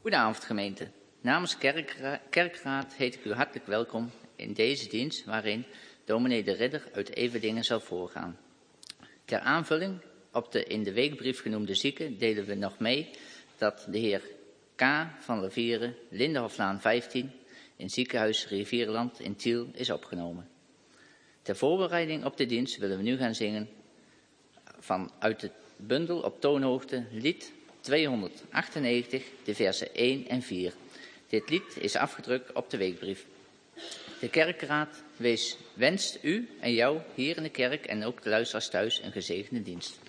Goedenavond gemeente. Namens Kerkraad heet ik u hartelijk welkom in deze dienst waarin dominee De Ridder uit Everdingen zal voorgaan. Ter aanvulling op de in de weekbrief genoemde zieken delen we nog mee dat de heer K. van Levieren, Lindehoflaan 15, in ziekenhuis Rivierenland in Tiel is opgenomen. Ter voorbereiding op de dienst willen we nu gaan zingen vanuit de bundel op toonhoogte lied 298, de versen 1 en 4. Dit lied is afgedrukt op de weekbrief. De kerkraad wenst u en jou hier in de kerk en ook de luisteraars thuis een gezegende dienst.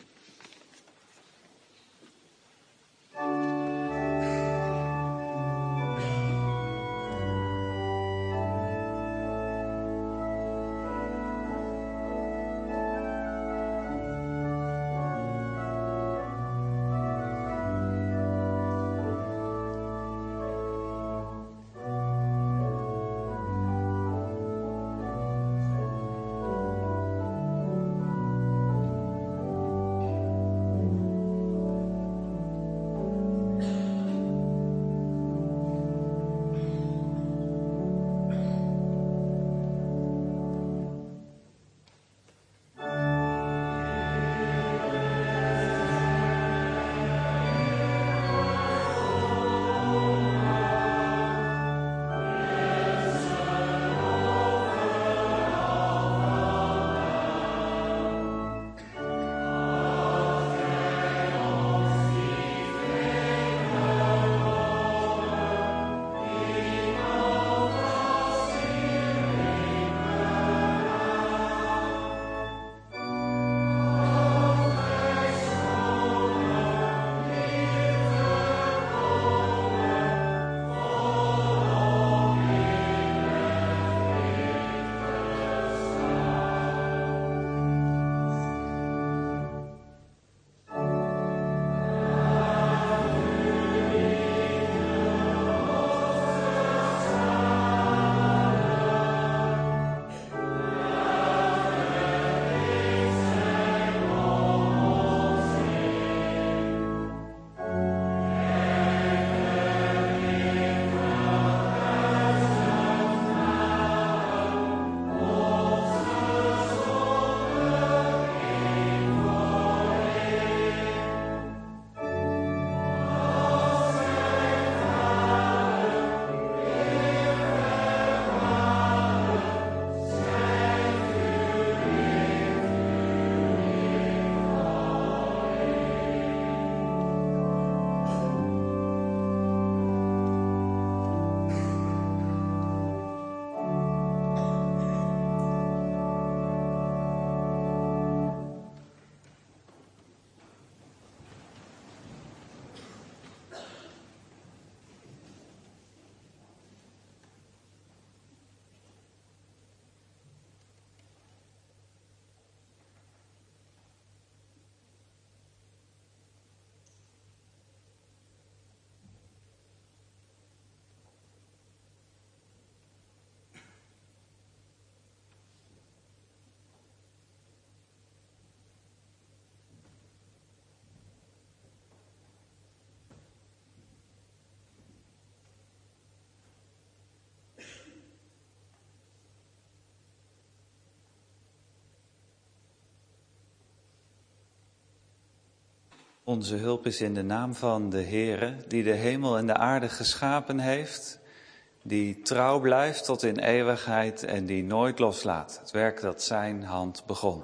Onze hulp is in de naam van de Heere, die de hemel en de aarde geschapen heeft, die trouw blijft tot in eeuwigheid en die nooit loslaat het werk dat zijn hand begon.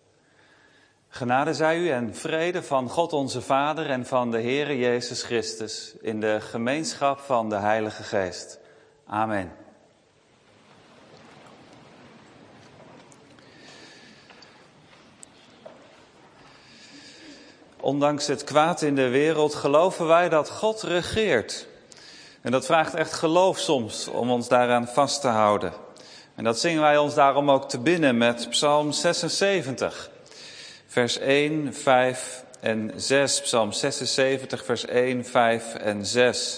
Genade zij u en vrede van God onze Vader en van de Heere Jezus Christus in de gemeenschap van de Heilige Geest. Amen. Ondanks het kwaad in de wereld geloven wij dat God regeert. En dat vraagt echt geloof soms om ons daaraan vast te houden. En dat zingen wij ons daarom ook te binnen met Psalm 76, vers 1, 5 en 6. Psalm 76, vers 1, 5 en 6.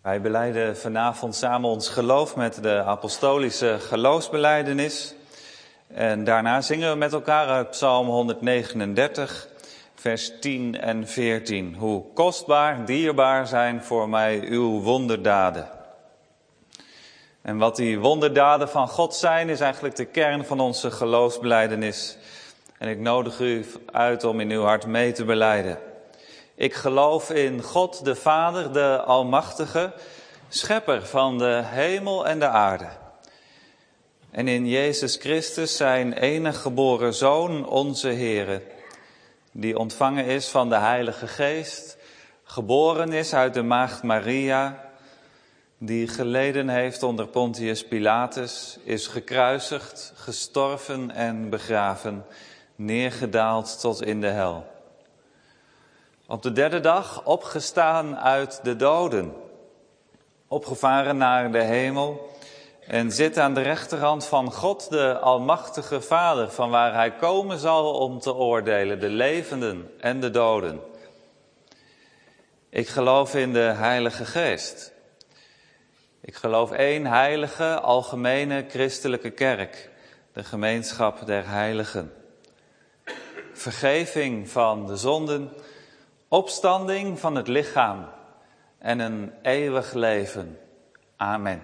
Wij belijden vanavond samen ons geloof met de apostolische geloofsbelijdenis. En daarna zingen we met elkaar uit Psalm 139, vers 10 en 14. Hoe kostbaar, dierbaar zijn voor mij uw wonderdaden. En wat die wonderdaden van God zijn, is eigenlijk de kern van onze geloofsbelijdenis. En ik nodig u uit om in uw hart mee te belijden. Ik geloof in God de Vader, de Almachtige, schepper van de hemel en de aarde. En in Jezus Christus, zijn enige geboren Zoon, onze Heere, die ontvangen is van de Heilige Geest, geboren is uit de maagd Maria, die geleden heeft onder Pontius Pilatus, is gekruisigd, gestorven en begraven, neergedaald tot in de hel. Op de derde dag opgestaan uit de doden, opgevaren naar de hemel en zit aan de rechterhand van God, de Almachtige Vader, van waar hij komen zal om te oordelen, de levenden en de doden. Ik geloof in de Heilige Geest. Ik geloof één heilige, algemene christelijke kerk, de gemeenschap der heiligen. Vergeving van de zonden, opstanding van het lichaam en een eeuwig leven. Amen.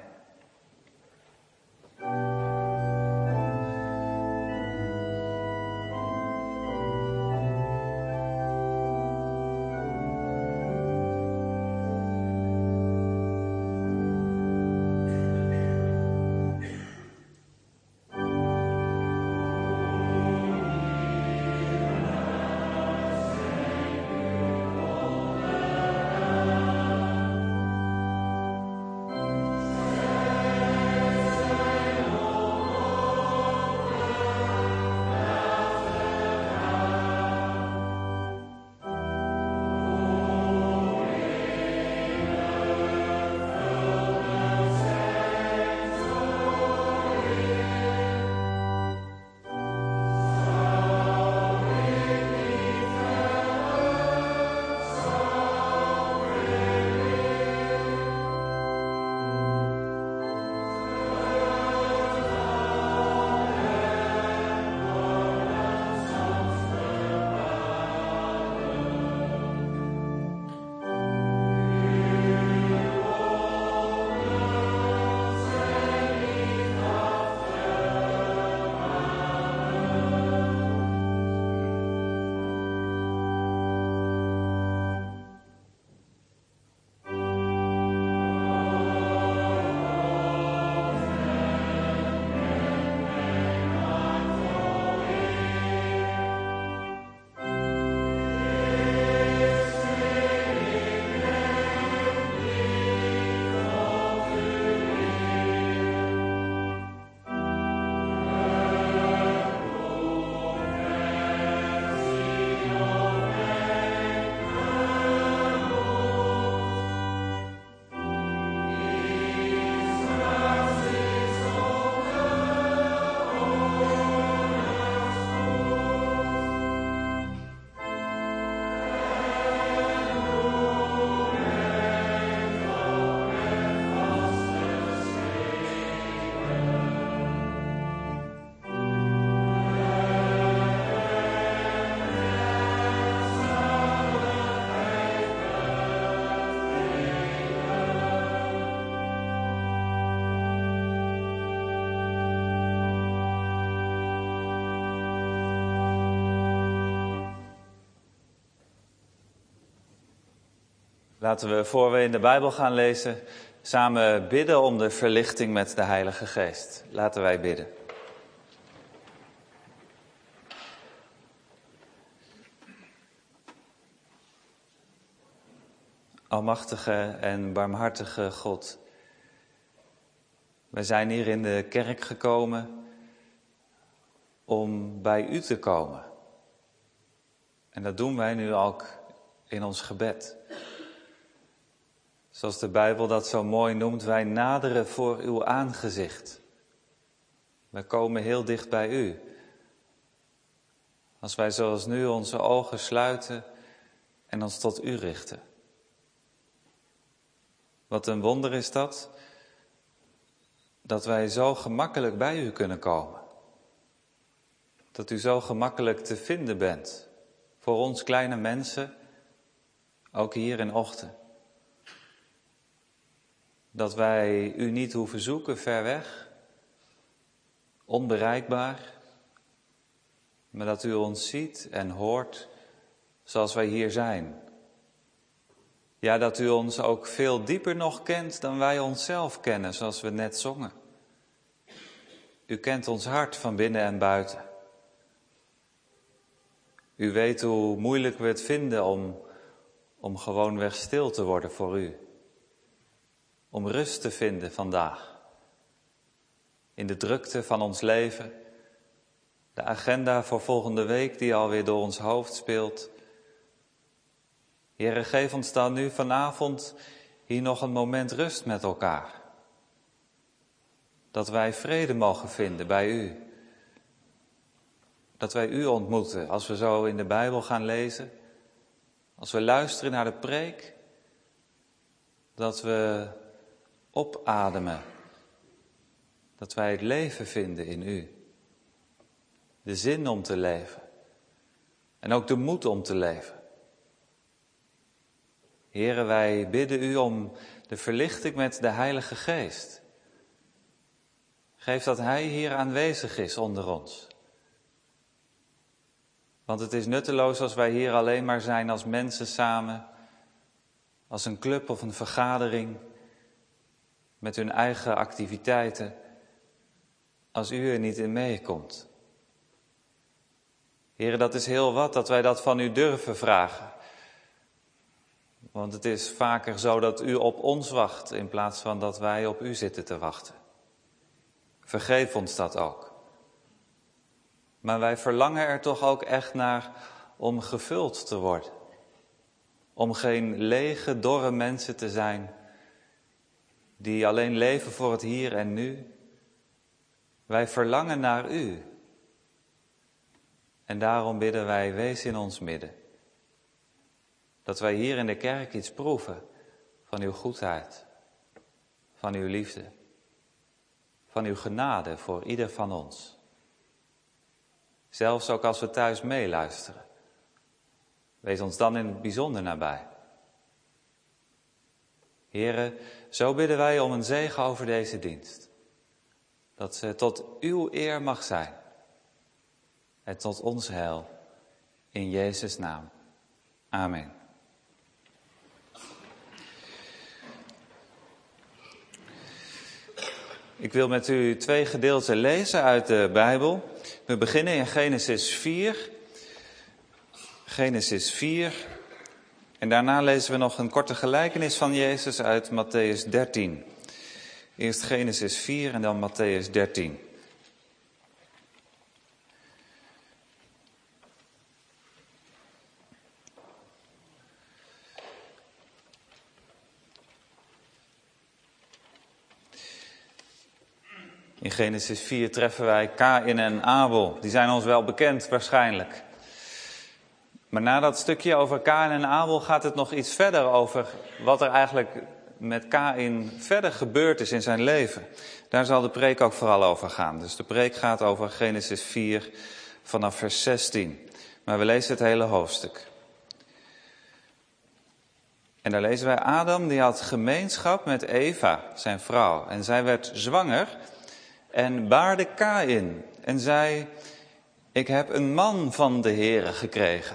Laten we, voor we in de Bijbel gaan lezen, samen bidden om de verlichting met de Heilige Geest. Laten wij bidden. Almachtige en barmhartige God, wij zijn hier in de kerk gekomen om bij u te komen. En dat doen wij nu ook in ons gebed. Zoals de Bijbel dat zo mooi noemt, wij naderen voor uw aangezicht. Wij komen heel dicht bij u. Als wij zoals nu onze ogen sluiten en ons tot u richten. Wat een wonder is dat wij zo gemakkelijk bij u kunnen komen. Dat u zo gemakkelijk te vinden bent voor ons kleine mensen, ook hier in Ochten. Dat wij u niet hoeven zoeken ver weg, onbereikbaar, maar dat u ons ziet en hoort zoals wij hier zijn. Ja, dat u ons ook veel dieper nog kent dan wij onszelf kennen, zoals we net zongen. U kent ons hart van binnen en buiten. U weet hoe moeilijk we het vinden om gewoonweg stil te worden voor u. Om rust te vinden vandaag. In de drukte van ons leven. De agenda voor volgende week die alweer door ons hoofd speelt. Heere, geef ons dan nu vanavond hier nog een moment rust met elkaar. Dat wij vrede mogen vinden bij u. Dat wij u ontmoeten als we zo in de Bijbel gaan lezen. Als we luisteren naar de preek. Dat we opademen. Dat wij het leven vinden in u. De zin om te leven. En ook de moed om te leven. Heere, wij bidden u om de verlichting met de Heilige Geest. Geef dat Hij hier aanwezig is onder ons. Want het is nutteloos als wij hier alleen maar zijn als mensen samen, als een club of een vergadering, met hun eigen activiteiten, als u er niet in meekomt. Heere, dat is heel wat dat wij dat van u durven vragen. Want het is vaker zo dat u op ons wacht in plaats van dat wij op u zitten te wachten. Vergeef ons dat ook. Maar wij verlangen er toch ook echt naar om gevuld te worden. Om geen lege, dorre mensen te zijn die alleen leven voor het hier en nu. Wij verlangen naar u. En daarom bidden wij, wees in ons midden. Dat wij hier in de kerk iets proeven van uw goedheid, van uw liefde, van uw genade voor ieder van ons. Zelfs ook als we thuis meeluisteren. Wees ons dan in het bijzonder nabij. Here, zo bidden wij om een zegen over deze dienst. Dat ze tot uw eer mag zijn. En tot ons heil. In Jezus' naam. Amen. Ik wil met u 2 gedeelten lezen uit de Bijbel. We beginnen in Genesis 4. Genesis 4. En daarna lezen we nog een korte gelijkenis van Jezus uit Mattheüs 13. Eerst Genesis 4 en dan Mattheüs 13. In Genesis 4 treffen wij Kaïn en Abel. Die zijn ons wel bekend waarschijnlijk. Maar na dat stukje over Kaïn en Abel gaat het nog iets verder over wat er eigenlijk met Kaïn verder gebeurd is in zijn leven. Daar zal de preek ook vooral over gaan. Dus de preek gaat over Genesis 4 vanaf vers 16. Maar we lezen het hele hoofdstuk. En daar lezen wij Adam, die had gemeenschap met Eva, zijn vrouw. En zij werd zwanger en baarde Kaïn. En zei, ik heb een man van de Heere gekregen.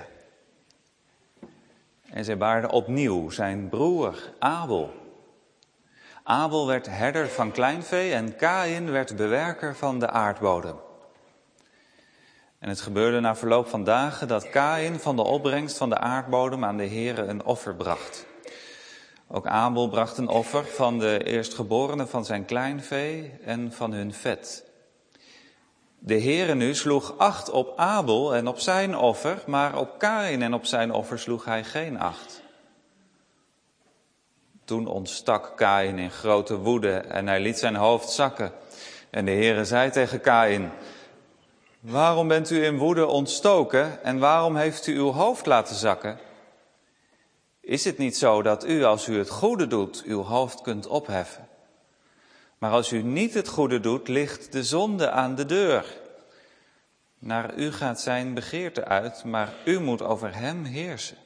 En zij baarde opnieuw zijn broer Abel. Abel werd herder van kleinvee en Kaïn werd bewerker van de aardbodem. En het gebeurde na verloop van dagen dat Kaïn van de opbrengst van de aardbodem aan de Heere een offer bracht. Ook Abel bracht een offer van de eerstgeborene van zijn kleinvee en van hun vet. De Heere nu sloeg acht op Abel en op zijn offer, maar op Kaïn en op zijn offer sloeg hij geen acht. Toen ontstak Kaïn in grote woede en hij liet zijn hoofd zakken. En de Heere zei tegen Kaïn, waarom bent u in woede ontstoken en waarom heeft u uw hoofd laten zakken? Is het niet zo dat u, als u het goede doet, uw hoofd kunt opheffen? Maar als u niet het goede doet, ligt de zonde aan de deur. Naar u gaat zijn begeerte uit, maar u moet over hem heersen.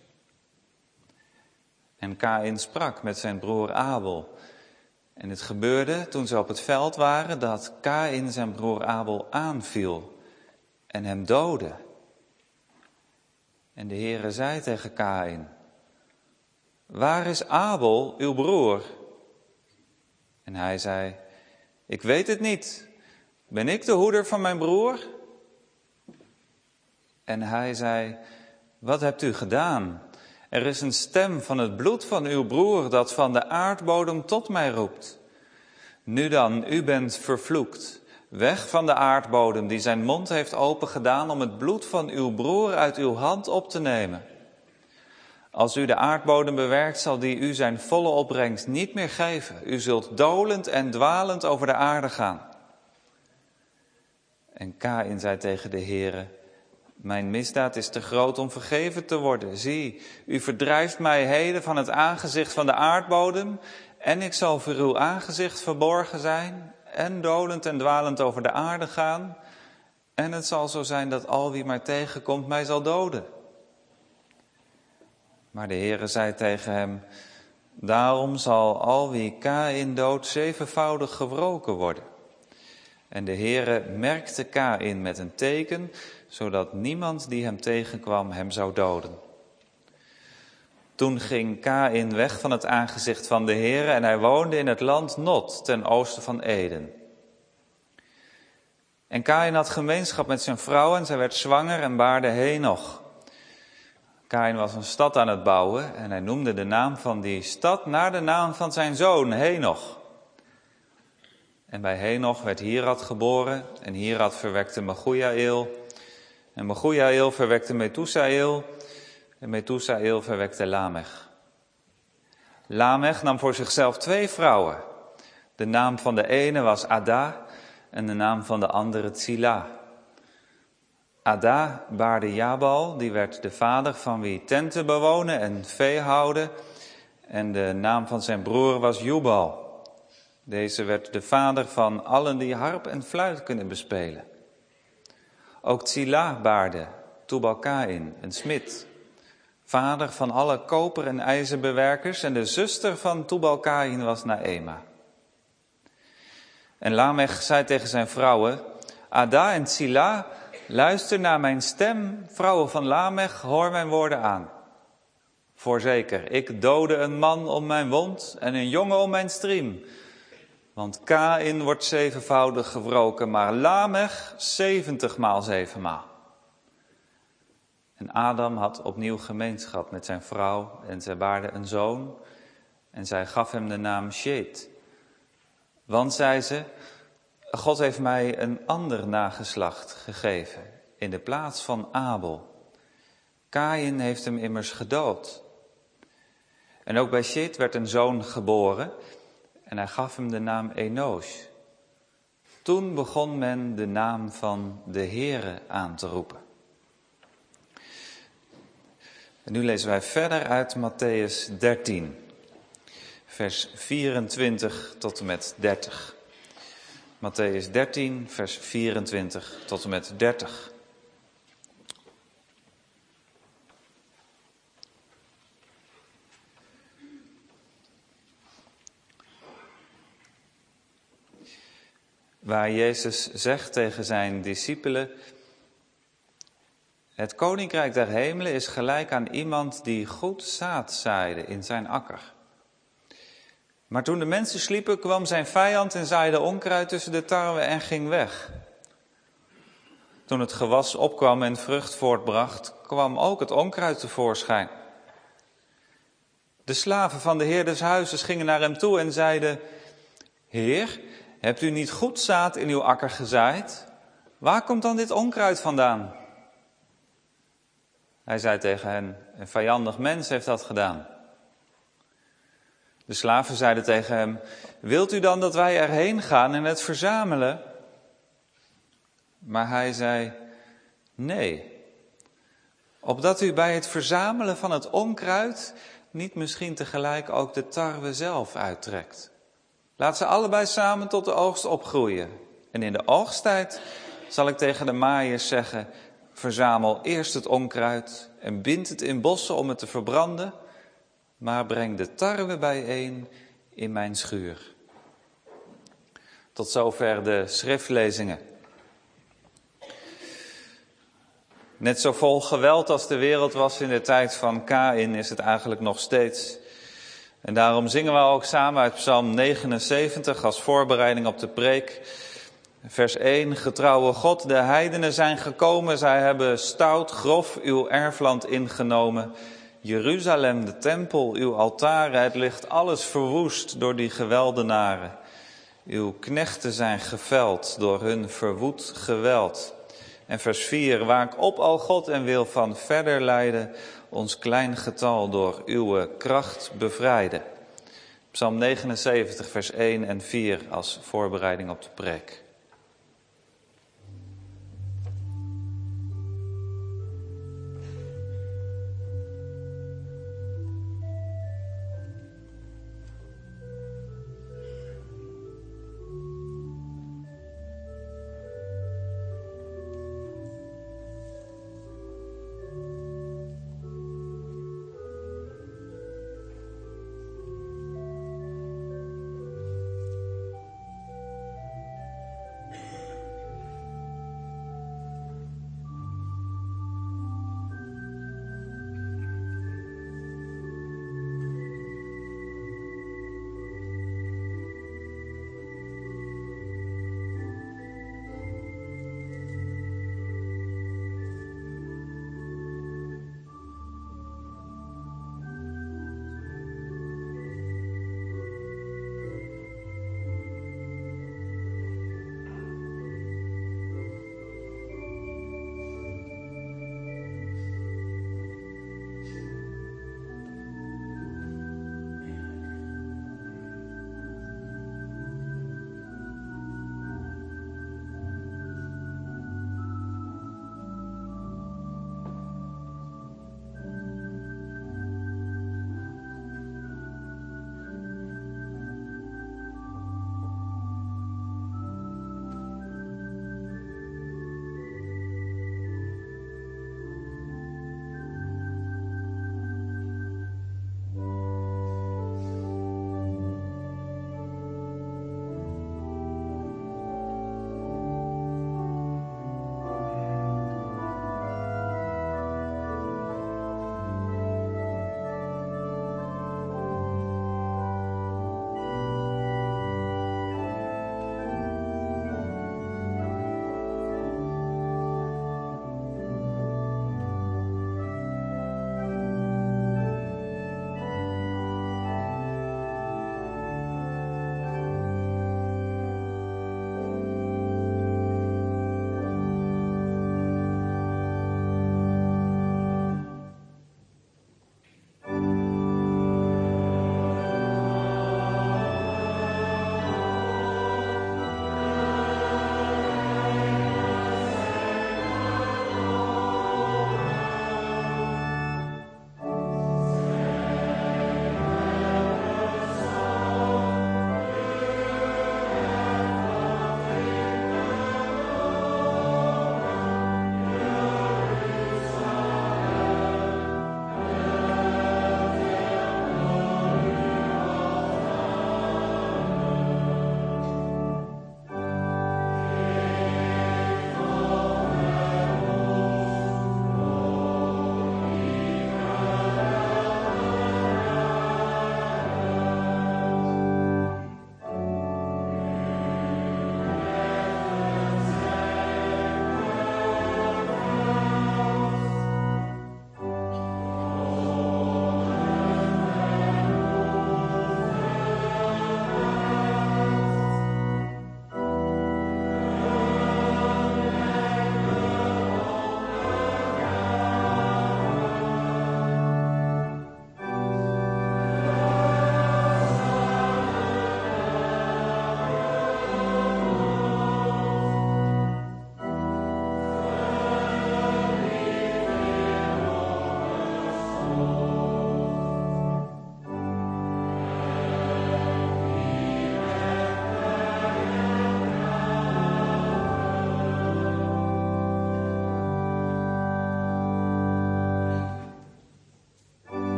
En Kaïn sprak met zijn broer Abel. En het gebeurde toen ze op het veld waren dat Kaïn zijn broer Abel aanviel en hem doodde. En de Heere zei tegen Kaïn: waar is Abel, uw broer? En hij zei: ik weet het niet. Ben ik de hoeder van mijn broer? En hij zei: wat hebt u gedaan? Er is een stem van het bloed van uw broer dat van de aardbodem tot mij roept. Nu dan, u bent vervloekt. Weg van de aardbodem die zijn mond heeft opengedaan om het bloed van uw broer uit uw hand op te nemen. Als u de aardbodem bewerkt, zal die u zijn volle opbrengst niet meer geven. U zult dolend en dwalend over de aarde gaan. En Kaïn zei tegen de Heere: mijn misdaad is te groot om vergeven te worden. Zie, u verdrijft mij heden van het aangezicht van de aardbodem, en ik zal voor uw aangezicht verborgen zijn, en dolend en dwalend over de aarde gaan. En het zal zo zijn dat al wie mij tegenkomt mij zal doden. Maar de Heere zei tegen hem: daarom zal al wie Kaïn doodt 7voudig gewroken worden. En de Heere merkte Kaïn met een teken, zodat niemand die hem tegenkwam hem zou doden. Toen ging Kaïn weg van het aangezicht van de Heere en hij woonde in het land Nod, ten oosten van Eden. En Kaïn had gemeenschap met zijn vrouw en zij werd zwanger en baarde Henoch. Kaïn was een stad aan het bouwen en hij noemde de naam van die stad naar de naam van zijn zoon Henoch. En bij Henoch werd Hirad geboren en Hirad verwekte Megujael. En Megujael verwekte Methusael en Methusael verwekte Lamech. Lamech nam voor zichzelf 2 vrouwen. De naam van de ene was Ada en de naam van de andere Tsila. Ada baarde Jabal, die werd de vader van wie tenten bewonen en vee houden. En de naam van zijn broer was Jubal. Deze werd de vader van allen die harp en fluit kunnen bespelen. Ook Tsila baarde Tubal-Kaïn, een smid, vader van alle koper- en ijzerbewerkers, en de zuster van Tubal-Kaïn was Naema. En Lamech zei tegen zijn vrouwen: Ada en Tsila, luister naar mijn stem, vrouwen van Lamech, hoor mijn woorden aan. Voorzeker, ik doodde een man om mijn wond en een jongen om mijn striem. Want Kaïn wordt 7voudig gewroken, maar Lamech 70 maal 7 maal. En Adam had opnieuw gemeenschap met zijn vrouw en zij baarde een zoon. En zij gaf hem de naam Shet. Want, zei ze, God heeft mij een ander nageslacht gegeven in de plaats van Abel. Kaïn heeft hem immers gedood. En ook bij Shet werd een zoon geboren en hij gaf hem de naam Enosh. Toen begon men de naam van de Heere aan te roepen. En nu lezen wij verder uit Mattheüs 13, vers 24 tot en met 30. Mattheüs 13, vers 24 tot en met 30. Waar Jezus zegt tegen zijn discipelen: het koninkrijk der hemelen is gelijk aan iemand die goed zaad zaaide in zijn akker. Maar toen de mensen sliepen, kwam zijn vijand en zaaide onkruid tussen de tarwe en ging weg. Toen het gewas opkwam en vrucht voortbracht, kwam ook het onkruid tevoorschijn. De slaven van de heer des huizes gingen naar hem toe en zeiden: Heer, hebt u niet goed zaad in uw akker gezaaid? Waar komt dan dit onkruid vandaan? Hij zei tegen hen: een vijandig mens heeft dat gedaan. De slaven zeiden tegen hem: wilt u dan dat wij erheen gaan en het verzamelen? Maar hij zei: nee, opdat u bij het verzamelen van het onkruid niet misschien tegelijk ook de tarwe zelf uittrekt? Laat ze allebei samen tot de oogst opgroeien. En in de oogsttijd zal ik tegen de maaiers zeggen, verzamel eerst het onkruid en bind het in bossen om het te verbranden, maar breng de tarwe bijeen in mijn schuur. Tot zover de schriftlezingen. Net zo vol geweld als de wereld was in de tijd van Kaïn is het eigenlijk nog steeds. En daarom zingen we ook samen uit Psalm 79 als voorbereiding op de preek. Vers 1, getrouwe God, de heidenen zijn gekomen, zij hebben stout, grof uw erfland ingenomen. Jeruzalem, de tempel, uw altaren, het ligt alles verwoest door die geweldenaren. Uw knechten zijn geveld door hun verwoed geweld. En vers 4, waak op, o God, en wil van verder leiden ons klein getal door uw kracht bevrijden. Psalm 79, vers 1 en 4 als voorbereiding op de preek.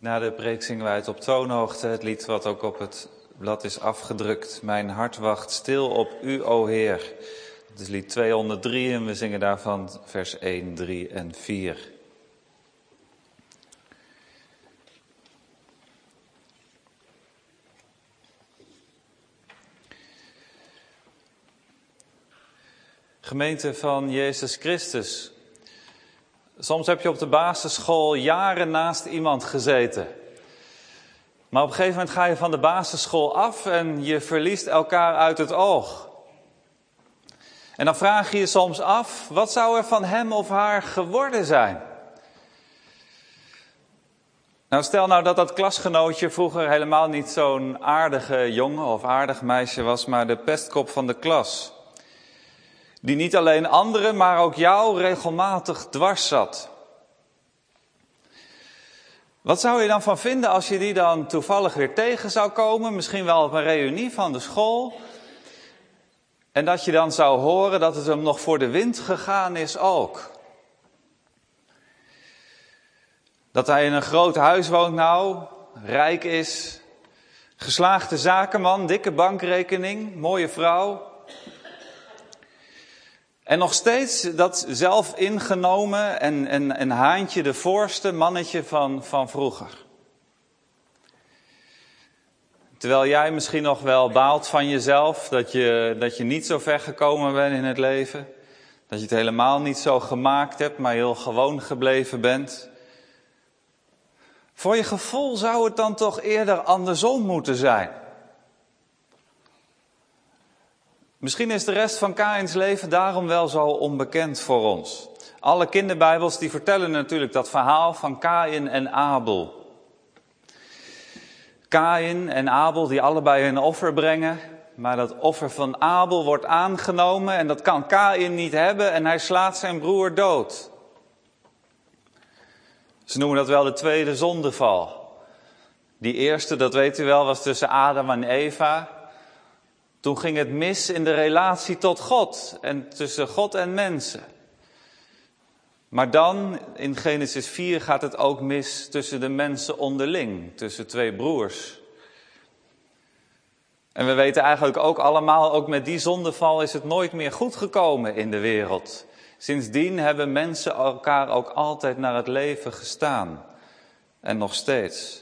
Na de preek zingen wij het op toonhoogte, het lied wat ook op het blad is afgedrukt. Mijn hart wacht stil op u, o Heer. Het is lied 203 en we zingen daarvan vers 1, 3 en 4. Gemeente van Jezus Christus. Soms heb je op de basisschool jaren naast iemand gezeten. Maar op een gegeven moment ga je van de basisschool af en je verliest elkaar uit het oog. En dan vraag je je soms af, wat zou er van hem of haar geworden zijn? Nou, stel nou dat klasgenootje vroeger helemaal niet zo'n aardige jongen of aardig meisje was, maar de pestkop van de klas. Die niet alleen anderen, maar ook jou regelmatig dwars zat. Wat zou je dan van vinden als je die dan toevallig weer tegen zou komen? Misschien wel op een reunie van de school. En dat je dan zou horen dat het hem nog voor de wind gegaan is ook. Dat hij in een groot huis woont nou, rijk is, geslaagde zakenman, dikke bankrekening, mooie vrouw. En nog steeds dat zelf ingenomen en Haantje de voorste mannetje van vroeger. Terwijl jij misschien nog wel baalt van jezelf, dat je niet zo ver gekomen bent in het leven. Dat je het helemaal niet zo gemaakt hebt, maar heel gewoon gebleven bent. Voor je gevoel zou het dan toch eerder andersom moeten zijn. Misschien is de rest van Kaïns leven daarom wel zo onbekend voor ons. Alle kinderbijbels die vertellen natuurlijk dat verhaal van Kaïn en Abel. Kaïn en Abel die allebei een offer brengen. Maar dat offer van Abel wordt aangenomen en dat kan Kaïn niet hebben en hij slaat zijn broer dood. Ze noemen dat wel de tweede zondeval. Die eerste, dat weet u wel, was tussen Adam en Eva. Toen ging het mis in de relatie tot God en tussen God en mensen. Maar dan, in Genesis 4, gaat het ook mis tussen de mensen onderling, tussen twee broers. En we weten eigenlijk ook allemaal, ook met die zondeval is het nooit meer goed gekomen in de wereld. Sindsdien hebben mensen elkaar ook altijd naar het leven gestaan. En nog steeds.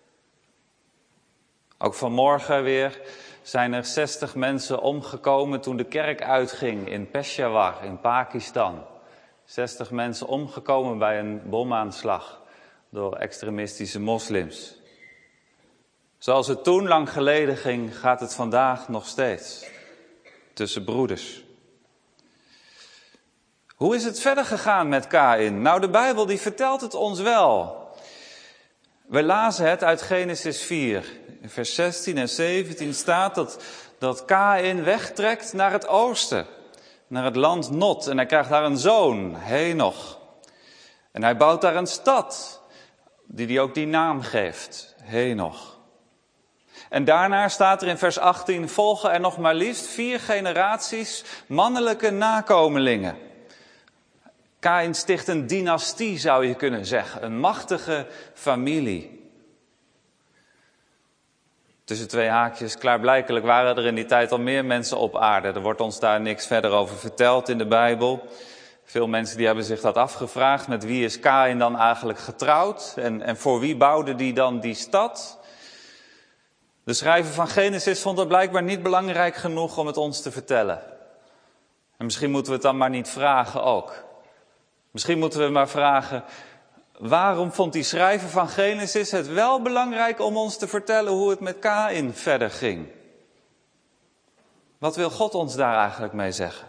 Ook vanmorgen weer zijn er 60 mensen omgekomen toen de kerk uitging in Peshawar in Pakistan. 60 mensen omgekomen bij een bomaanslag door extremistische moslims. Zoals het toen lang geleden ging, gaat het vandaag nog steeds. Tussen broeders. Hoe is het verder gegaan met Kaïn? Nou, de Bijbel die vertelt het ons wel. We lazen het uit Genesis 4. In vers 16 en 17 staat dat Kaïn wegtrekt naar het oosten. Naar het land Nod. En hij krijgt daar een zoon, Henoch. En hij bouwt daar een stad. Die ook die naam geeft. Henoch. En daarna staat er in vers 18. Volgen er nog maar liefst 4 generaties mannelijke nakomelingen. Kaïn sticht een dynastie, zou je kunnen zeggen. Een machtige familie. Tussen twee haakjes, klaarblijkelijk waren er in die tijd al meer mensen op aarde. Er wordt ons daar niks verder over verteld in de Bijbel. Veel mensen die hebben zich dat afgevraagd. Met wie is Kaïn dan eigenlijk getrouwd? En voor wie bouwde die dan die stad? De schrijver van Genesis vond het blijkbaar niet belangrijk genoeg om het ons te vertellen. En misschien moeten we het dan maar niet vragen ook. Misschien moeten we maar vragen, waarom vond die schrijver van Genesis het wel belangrijk om ons te vertellen hoe het met Kaïn verder ging? Wat wil God ons daar eigenlijk mee zeggen?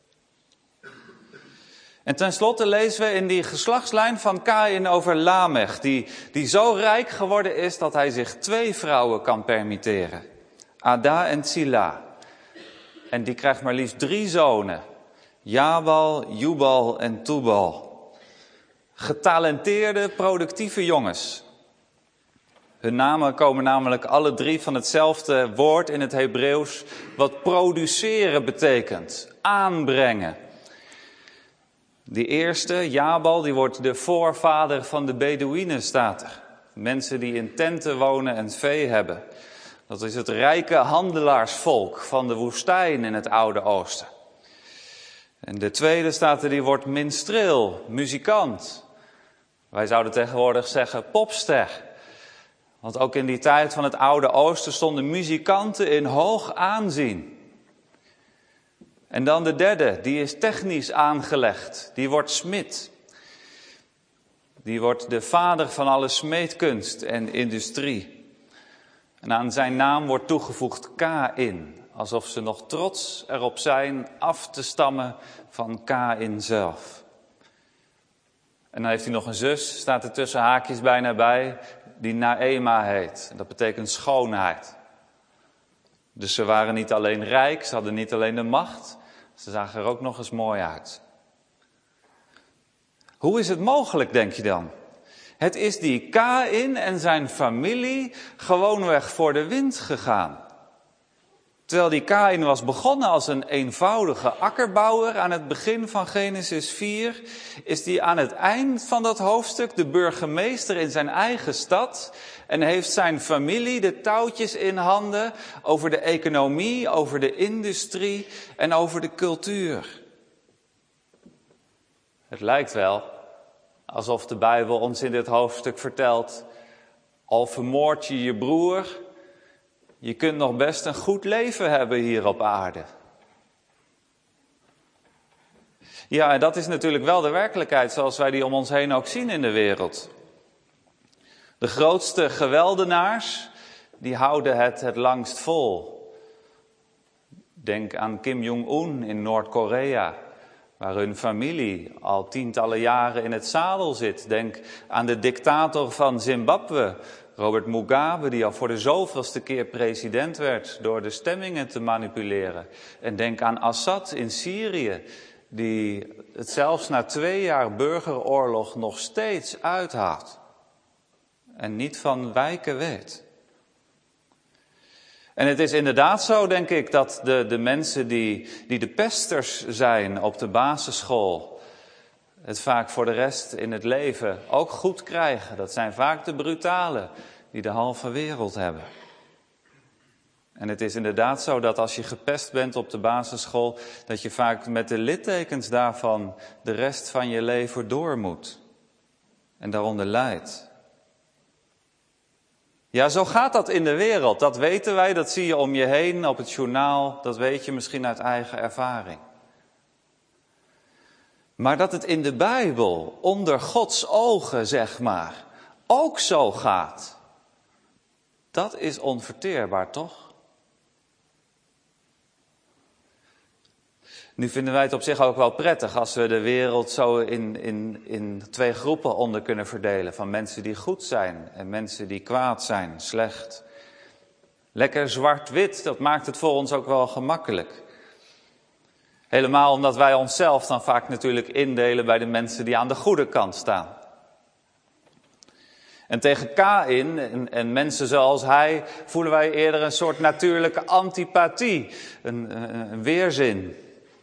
En tenslotte lezen we in die geslachtslijn van Kaïn over Lamech, die zo rijk geworden is dat hij zich 2 vrouwen kan permitteren. Ada en Zila. En die krijgt maar liefst 3 zonen. Jabal, Jubal en Tubal. Getalenteerde, productieve jongens. Hun namen komen namelijk alle 3 van hetzelfde woord in het Hebreeuws, wat produceren betekent. Aanbrengen. Die eerste, Jabal, die wordt de voorvader van de Bedouïnen, staat er. Mensen die in tenten wonen en vee hebben. Dat is het rijke handelaarsvolk van de woestijn in het Oude Oosten. En de tweede staat er, die wordt minstreel, muzikant. Wij zouden tegenwoordig zeggen popster. Want ook in die tijd van het Oude Oosten stonden muzikanten in hoog aanzien. En dan de derde, die is technisch aangelegd. Die wordt smid. Die wordt de vader van alle smeedkunst en industrie. En aan zijn naam wordt toegevoegd Kaïn. Alsof ze nog trots erop zijn af te stammen van Kaïn zelf. En dan heeft hij nog een zus, staat er tussen haakjes bijna bij, die Naema heet. En dat betekent schoonheid. Dus ze waren niet alleen rijk, ze hadden niet alleen de macht, ze zagen er ook nog eens mooi uit. Hoe is het mogelijk, denk je dan? Het is die Kaïn en zijn familie gewoonweg voor de wind gegaan. Terwijl die Kaïn was begonnen als een eenvoudige akkerbouwer aan het begin van Genesis 4, is die aan het eind van dat hoofdstuk de burgemeester in zijn eigen stad en heeft zijn familie de touwtjes in handen over de economie, over de industrie en over de cultuur. Het lijkt wel alsof de Bijbel ons in dit hoofdstuk vertelt, al vermoord je je broer, je kunt nog best een goed leven hebben hier op aarde. Ja, en dat is natuurlijk wel de werkelijkheid zoals wij die om ons heen ook zien in de wereld. De grootste geweldenaars, die houden het langst vol. Denk aan Kim Jong-un in Noord-Korea, waar hun familie al tientallen jaren in het zadel zit. Denk aan de dictator van Zimbabwe, Robert Mugabe, die al voor de zoveelste keer president werd door de stemmingen te manipuleren. En denk aan Assad in Syrië, die het zelfs na 2 jaar burgeroorlog nog steeds uithoudt. En niet van wijken weet. En het is inderdaad zo, denk ik, dat de mensen die de pesters zijn op de basisschool het vaak voor de rest in het leven ook goed krijgen. Dat zijn vaak de brutalen die de halve wereld hebben. En het is inderdaad zo dat als je gepest bent op de basisschool, dat je vaak met de littekens daarvan de rest van je leven door moet. En daaronder lijdt. Ja, zo gaat dat in de wereld. Dat weten wij, dat zie je om je heen op het journaal. Dat weet je misschien uit eigen ervaring. Maar dat het in de Bijbel, onder Gods ogen, zeg maar, ook zo gaat. Dat is onverteerbaar, toch? Nu vinden wij het op zich ook wel prettig als we de wereld zo in 2 groepen onder kunnen verdelen. Van mensen die goed zijn en mensen die kwaad zijn, slecht. Lekker zwart-wit, dat maakt het voor ons ook wel gemakkelijk. Helemaal omdat wij onszelf dan vaak natuurlijk indelen bij de mensen die aan de goede kant staan. En tegen Kaïn en mensen zoals hij voelen wij eerder een soort natuurlijke antipathie, een weerzin.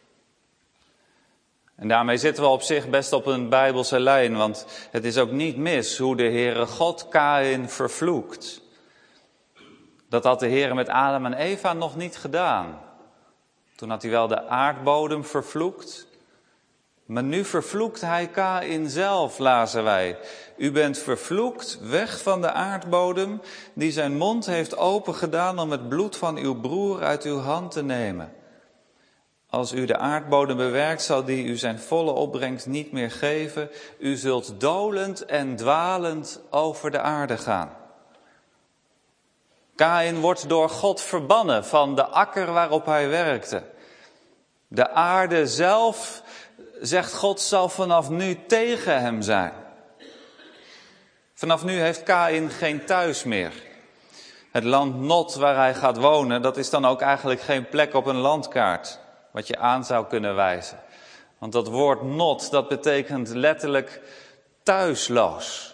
En daarmee zitten we op zich best op een Bijbelse lijn, want het is ook niet mis hoe de Heere God Kaïn vervloekt. Dat had de Heere met Adam en Eva nog niet gedaan. Toen had hij wel de aardbodem vervloekt, maar nu vervloekt hij Kaïn zelf, lazen wij. U bent vervloekt, weg van de aardbodem, die zijn mond heeft opengedaan om het bloed van uw broer uit uw hand te nemen. Als u de aardbodem bewerkt, zal die u zijn volle opbrengst niet meer geven. U zult dolend en dwalend over de aarde gaan. Kaïn wordt door God verbannen van de akker waarop hij werkte. De aarde zelf, zegt God, zal vanaf nu tegen hem zijn. Vanaf nu heeft Kaïn geen thuis meer. Het land Nod waar hij gaat wonen, dat is dan ook eigenlijk geen plek op een landkaart wat je aan zou kunnen wijzen. Want dat woord Nod, dat betekent letterlijk thuisloos.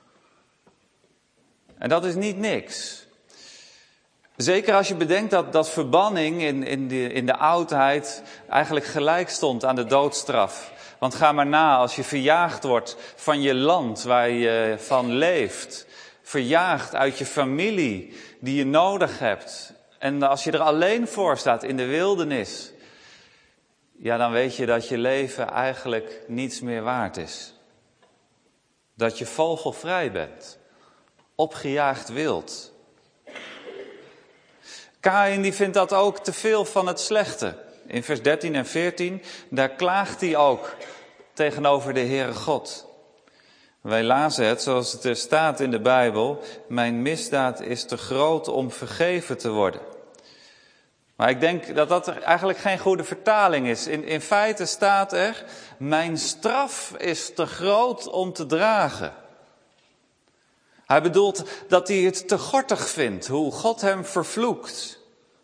En dat is niet niks. Zeker als je bedenkt dat verbanning in de oudheid eigenlijk gelijk stond aan de doodstraf. Want ga maar na, als je verjaagd wordt van je land waar je van leeft verjaagd uit je familie die je nodig hebt. En als je er alleen voor staat in de wildernis, ja, dan weet je dat je leven eigenlijk niets meer waard is. Dat je vogelvrij bent, opgejaagd wild. Kaïn die vindt dat ook te veel van het slechte. In vers 13 en 14, daar klaagt hij ook tegenover de Heere God. Wij lazen het zoals het er staat in de Bijbel: mijn misdaad is te groot om vergeven te worden. Maar ik denk dat dat eigenlijk geen goede vertaling is. In feite staat er: mijn straf is te groot om te dragen. Hij bedoelt dat hij het te gortig vindt, hoe God hem vervloekt.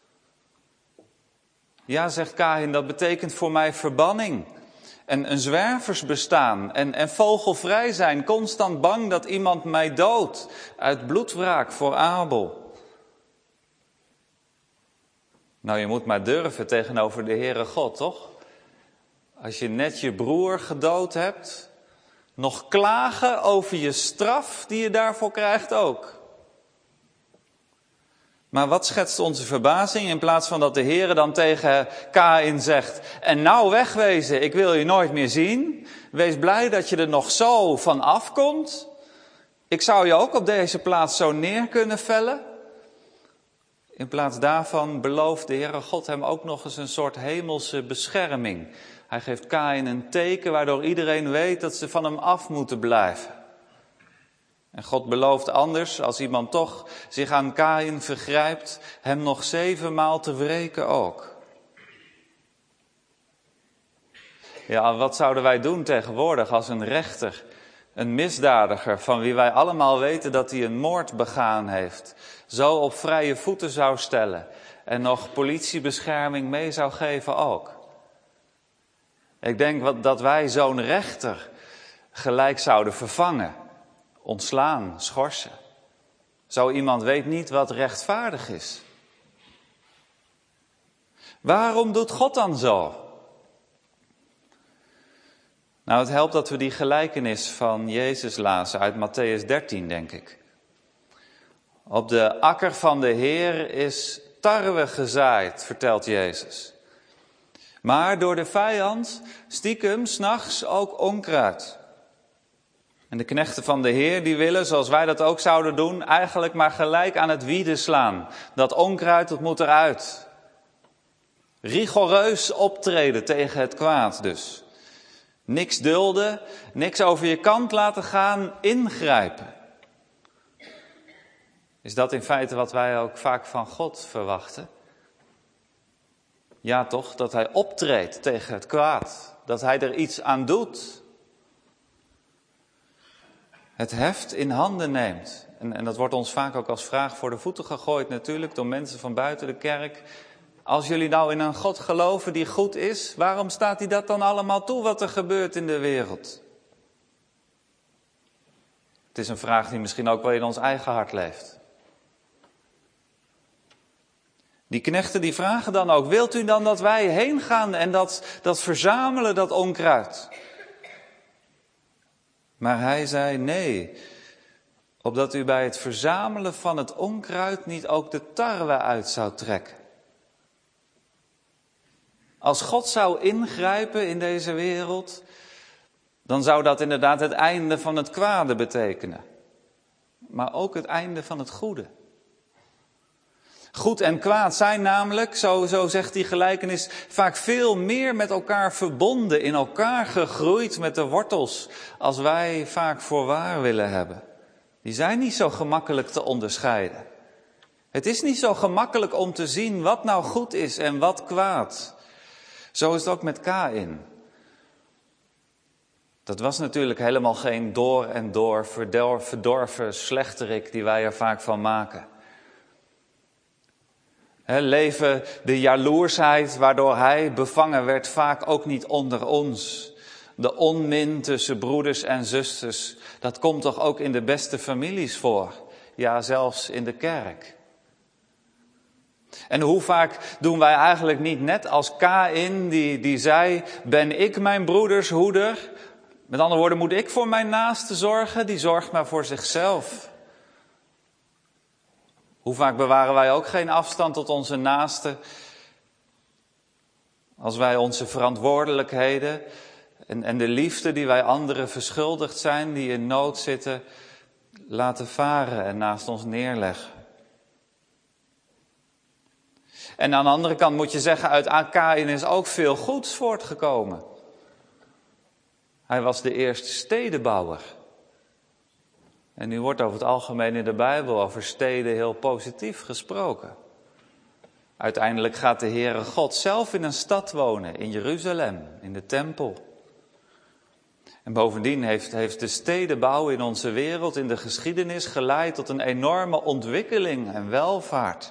Ja, zegt Kaïn, dat betekent voor mij verbanning. En een zwerversbestaan en vogelvrij zijn, constant bang dat iemand mij doodt uit bloedwraak voor Abel. Nou, je moet maar durven tegenover de Heere God, toch? Als je net je broer gedood hebt, nog klagen over je straf die je daarvoor krijgt ook. Maar wat schetst onze verbazing in plaats van dat de Heere dan tegen Kaïn zegt: en nou wegwezen, ik wil je nooit meer zien. Wees blij dat je er nog zo van afkomt. Ik zou je ook op deze plaats zo neer kunnen vellen. In plaats daarvan belooft de Heere God hem ook nog eens een soort hemelse bescherming. Hij geeft Kaïn een teken waardoor iedereen weet dat ze van hem af moeten blijven. En God belooft anders, als iemand toch zich aan Kaïn vergrijpt, hem nog 7 maal te wreken ook. Ja, wat zouden wij doen tegenwoordig als een rechter, een misdadiger, van wie wij allemaal weten dat hij een moord begaan heeft, zo op vrije voeten zou stellen en nog politiebescherming mee zou geven ook? Ik denk dat wij zo'n rechter gelijk zouden vervangen, ontslaan, schorsen. Zo iemand weet niet wat rechtvaardig is. Waarom doet God dan zo? Nou, het helpt dat we die gelijkenis van Jezus lazen uit Mattheüs 13, denk ik. Op de akker van de Heer is tarwe gezaaid, vertelt Jezus. Maar door de vijand stiekem 's nachts ook onkruid. En de knechten van de Heer die willen, zoals wij dat ook zouden doen, eigenlijk maar gelijk aan het wieden slaan. Dat onkruid, dat moet eruit. Rigoureus optreden tegen het kwaad dus. Niks dulden, niks over je kant laten gaan, ingrijpen. Is dat in feite wat wij ook vaak van God verwachten? Ja toch, dat hij optreedt tegen het kwaad. Dat hij er iets aan doet. Het heft in handen neemt. En dat wordt ons vaak ook als vraag voor de voeten gegooid natuurlijk door mensen van buiten de kerk. Als jullie nou in een God geloven die goed is, waarom staat hij dat dan allemaal toe wat er gebeurt in de wereld? Het is een vraag die misschien ook wel in ons eigen hart leeft. Die knechten die vragen dan ook: wilt u dan dat wij heen gaan en dat verzamelen, dat onkruid? Maar hij zei: nee, opdat u bij het verzamelen van het onkruid niet ook de tarwe uit zou trekken. Als God zou ingrijpen in deze wereld, dan zou dat inderdaad het einde van het kwade betekenen. Maar ook het einde van het goede. Goed en kwaad zijn namelijk, zo zegt die gelijkenis, vaak veel meer met elkaar verbonden, in elkaar gegroeid met de wortels, als wij vaak voor waar willen hebben. Die zijn niet zo gemakkelijk te onderscheiden. Het is niet zo gemakkelijk om te zien wat nou goed is en wat kwaad. Zo is het ook met Kaïn. Dat was natuurlijk helemaal geen door en door verdorven slechterik die wij er vaak van maken. Leven de jaloersheid waardoor hij bevangen werd vaak ook niet onder ons. De onmin tussen broeders en zusters, dat komt toch ook in de beste families voor. Ja, zelfs in de kerk. En hoe vaak doen wij eigenlijk niet net als Kaïn die zei: ben ik mijn broeders hoeder? Met andere woorden, moet ik voor mijn naaste zorgen? Die zorgt maar voor zichzelf. Hoe vaak bewaren wij ook geen afstand tot onze naasten als wij onze verantwoordelijkheden en de liefde die wij anderen verschuldigd zijn, die in nood zitten, laten varen en naast ons neerleggen. En aan de andere kant moet je zeggen, uit Kaïn is ook veel goeds voortgekomen. Hij was de eerste stedenbouwer. En nu wordt over het algemeen in de Bijbel over steden heel positief gesproken. Uiteindelijk gaat de Heere God zelf in een stad wonen, in Jeruzalem, in de tempel. En bovendien heeft de stedenbouw in onze wereld, in de geschiedenis, geleid tot een enorme ontwikkeling en welvaart.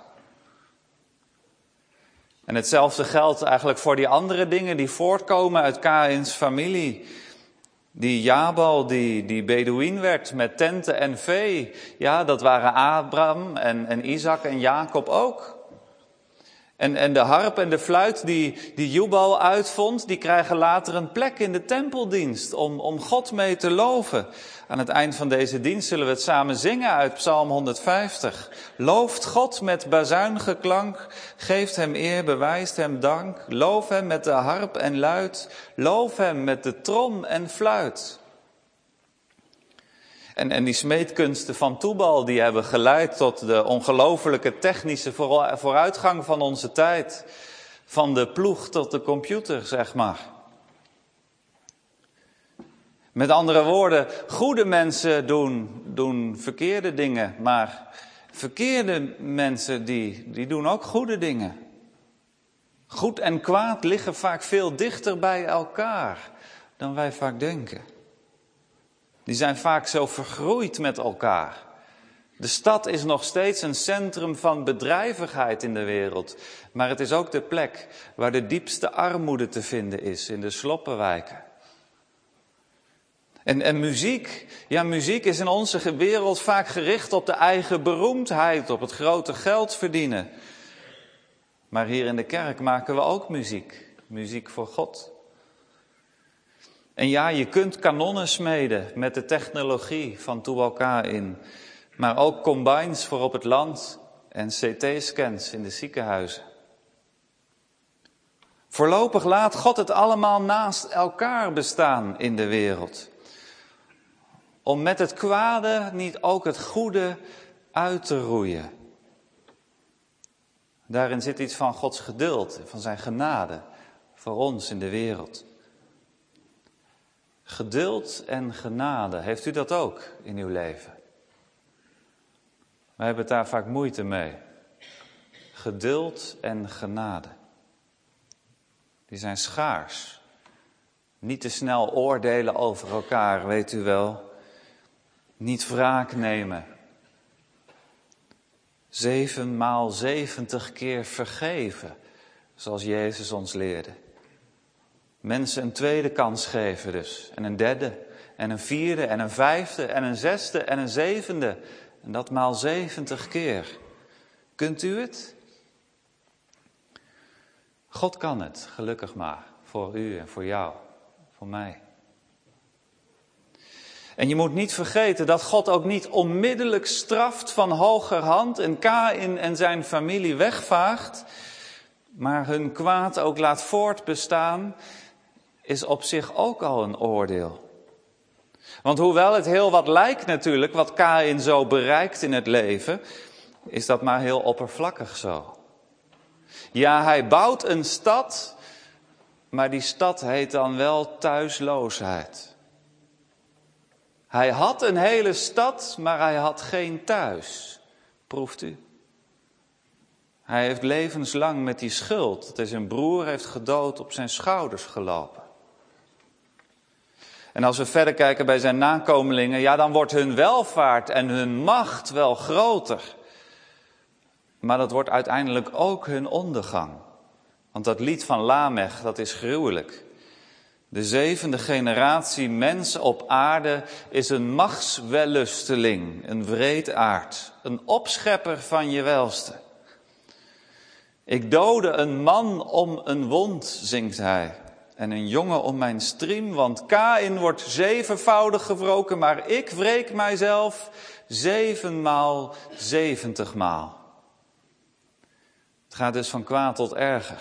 En hetzelfde geldt eigenlijk voor die andere dingen die voortkomen uit Kaïns familie. Die Jabal, die Bedouin werd met tenten en vee. Ja, dat waren Abraham en Isaac en Jacob ook. En de harp en de fluit die Jubal uitvond, die krijgen later een plek in de tempeldienst om God mee te loven. Aan het eind van deze dienst zullen we het samen zingen uit Psalm 150. Looft God met bazuingeklank, geeft hem eer, bewijst hem dank. Loof hem met de harp en luid, loof hem met de trom en fluit. En die smeedkunsten van Tubal, die hebben geleid tot de ongelofelijke technische vooruitgang van onze tijd. Van de ploeg tot de computer, zeg maar. Met andere woorden, goede mensen doen verkeerde dingen, maar verkeerde mensen die doen ook goede dingen. Goed en kwaad liggen vaak veel dichter bij elkaar dan wij vaak denken. Die zijn vaak zo vergroeid met elkaar. De stad is nog steeds een centrum van bedrijvigheid in de wereld. Maar het is ook de plek waar de diepste armoede te vinden is, in de sloppenwijken. En muziek, ja, muziek is in onze wereld vaak gericht op de eigen beroemdheid, op het grote geld verdienen. Maar hier in de kerk maken we ook muziek. Muziek voor God. En ja, je kunt kanonnen smeden met de technologie van Tubal Kaïn. Maar ook combines voor op het land en CT-scans in de ziekenhuizen. Voorlopig laat God het allemaal naast elkaar bestaan in de wereld. Om met het kwade niet ook het goede uit te roeien. Daarin zit iets van Gods geduld, van zijn genade voor ons in de wereld. Geduld en genade, heeft u dat ook in uw leven? Wij hebben het daar vaak moeite mee. Geduld en genade. Die zijn schaars. Niet te snel oordelen over elkaar, weet u wel. Niet wraak nemen. 7 maal 70 keer vergeven, zoals Jezus ons leerde. Mensen een tweede kans geven dus. En een derde, en een vierde, en een vijfde, en een zesde, en een zevende. En dat maal 70 keer. Kunt u het? God kan het, gelukkig maar. Voor u en voor jou, voor mij. En je moet niet vergeten dat God ook niet onmiddellijk straft van hogerhand en Kaïn en zijn familie wegvaagt, maar hun kwaad ook laat voortbestaan, is op zich ook al een oordeel. Want hoewel het heel wat lijkt natuurlijk, wat Kaïn zo bereikt in het leven, is dat maar heel oppervlakkig zo. Ja, hij bouwt een stad, maar die stad heet dan wel thuisloosheid. Hij had een hele stad, maar hij had geen thuis. Proeft u? Hij heeft levenslang met die schuld, dat hij zijn broer heeft gedood, op zijn schouders gelopen. En als we verder kijken bij zijn nakomelingen, ja, dan wordt hun welvaart en hun macht wel groter. Maar dat wordt uiteindelijk ook hun ondergang. Want dat lied van Lamech, dat is gruwelijk. De 7e generatie mens op aarde is een machtswellusteling, een wreedaard, een opschepper van je welste. Ik doodde een man om een wond, zingt hij, en een jongen om mijn striem, want Kaïn wordt 7voudig gewroken, maar ik wreek mijzelf 7 maal 70 maal. gaat dus van kwaad tot erger.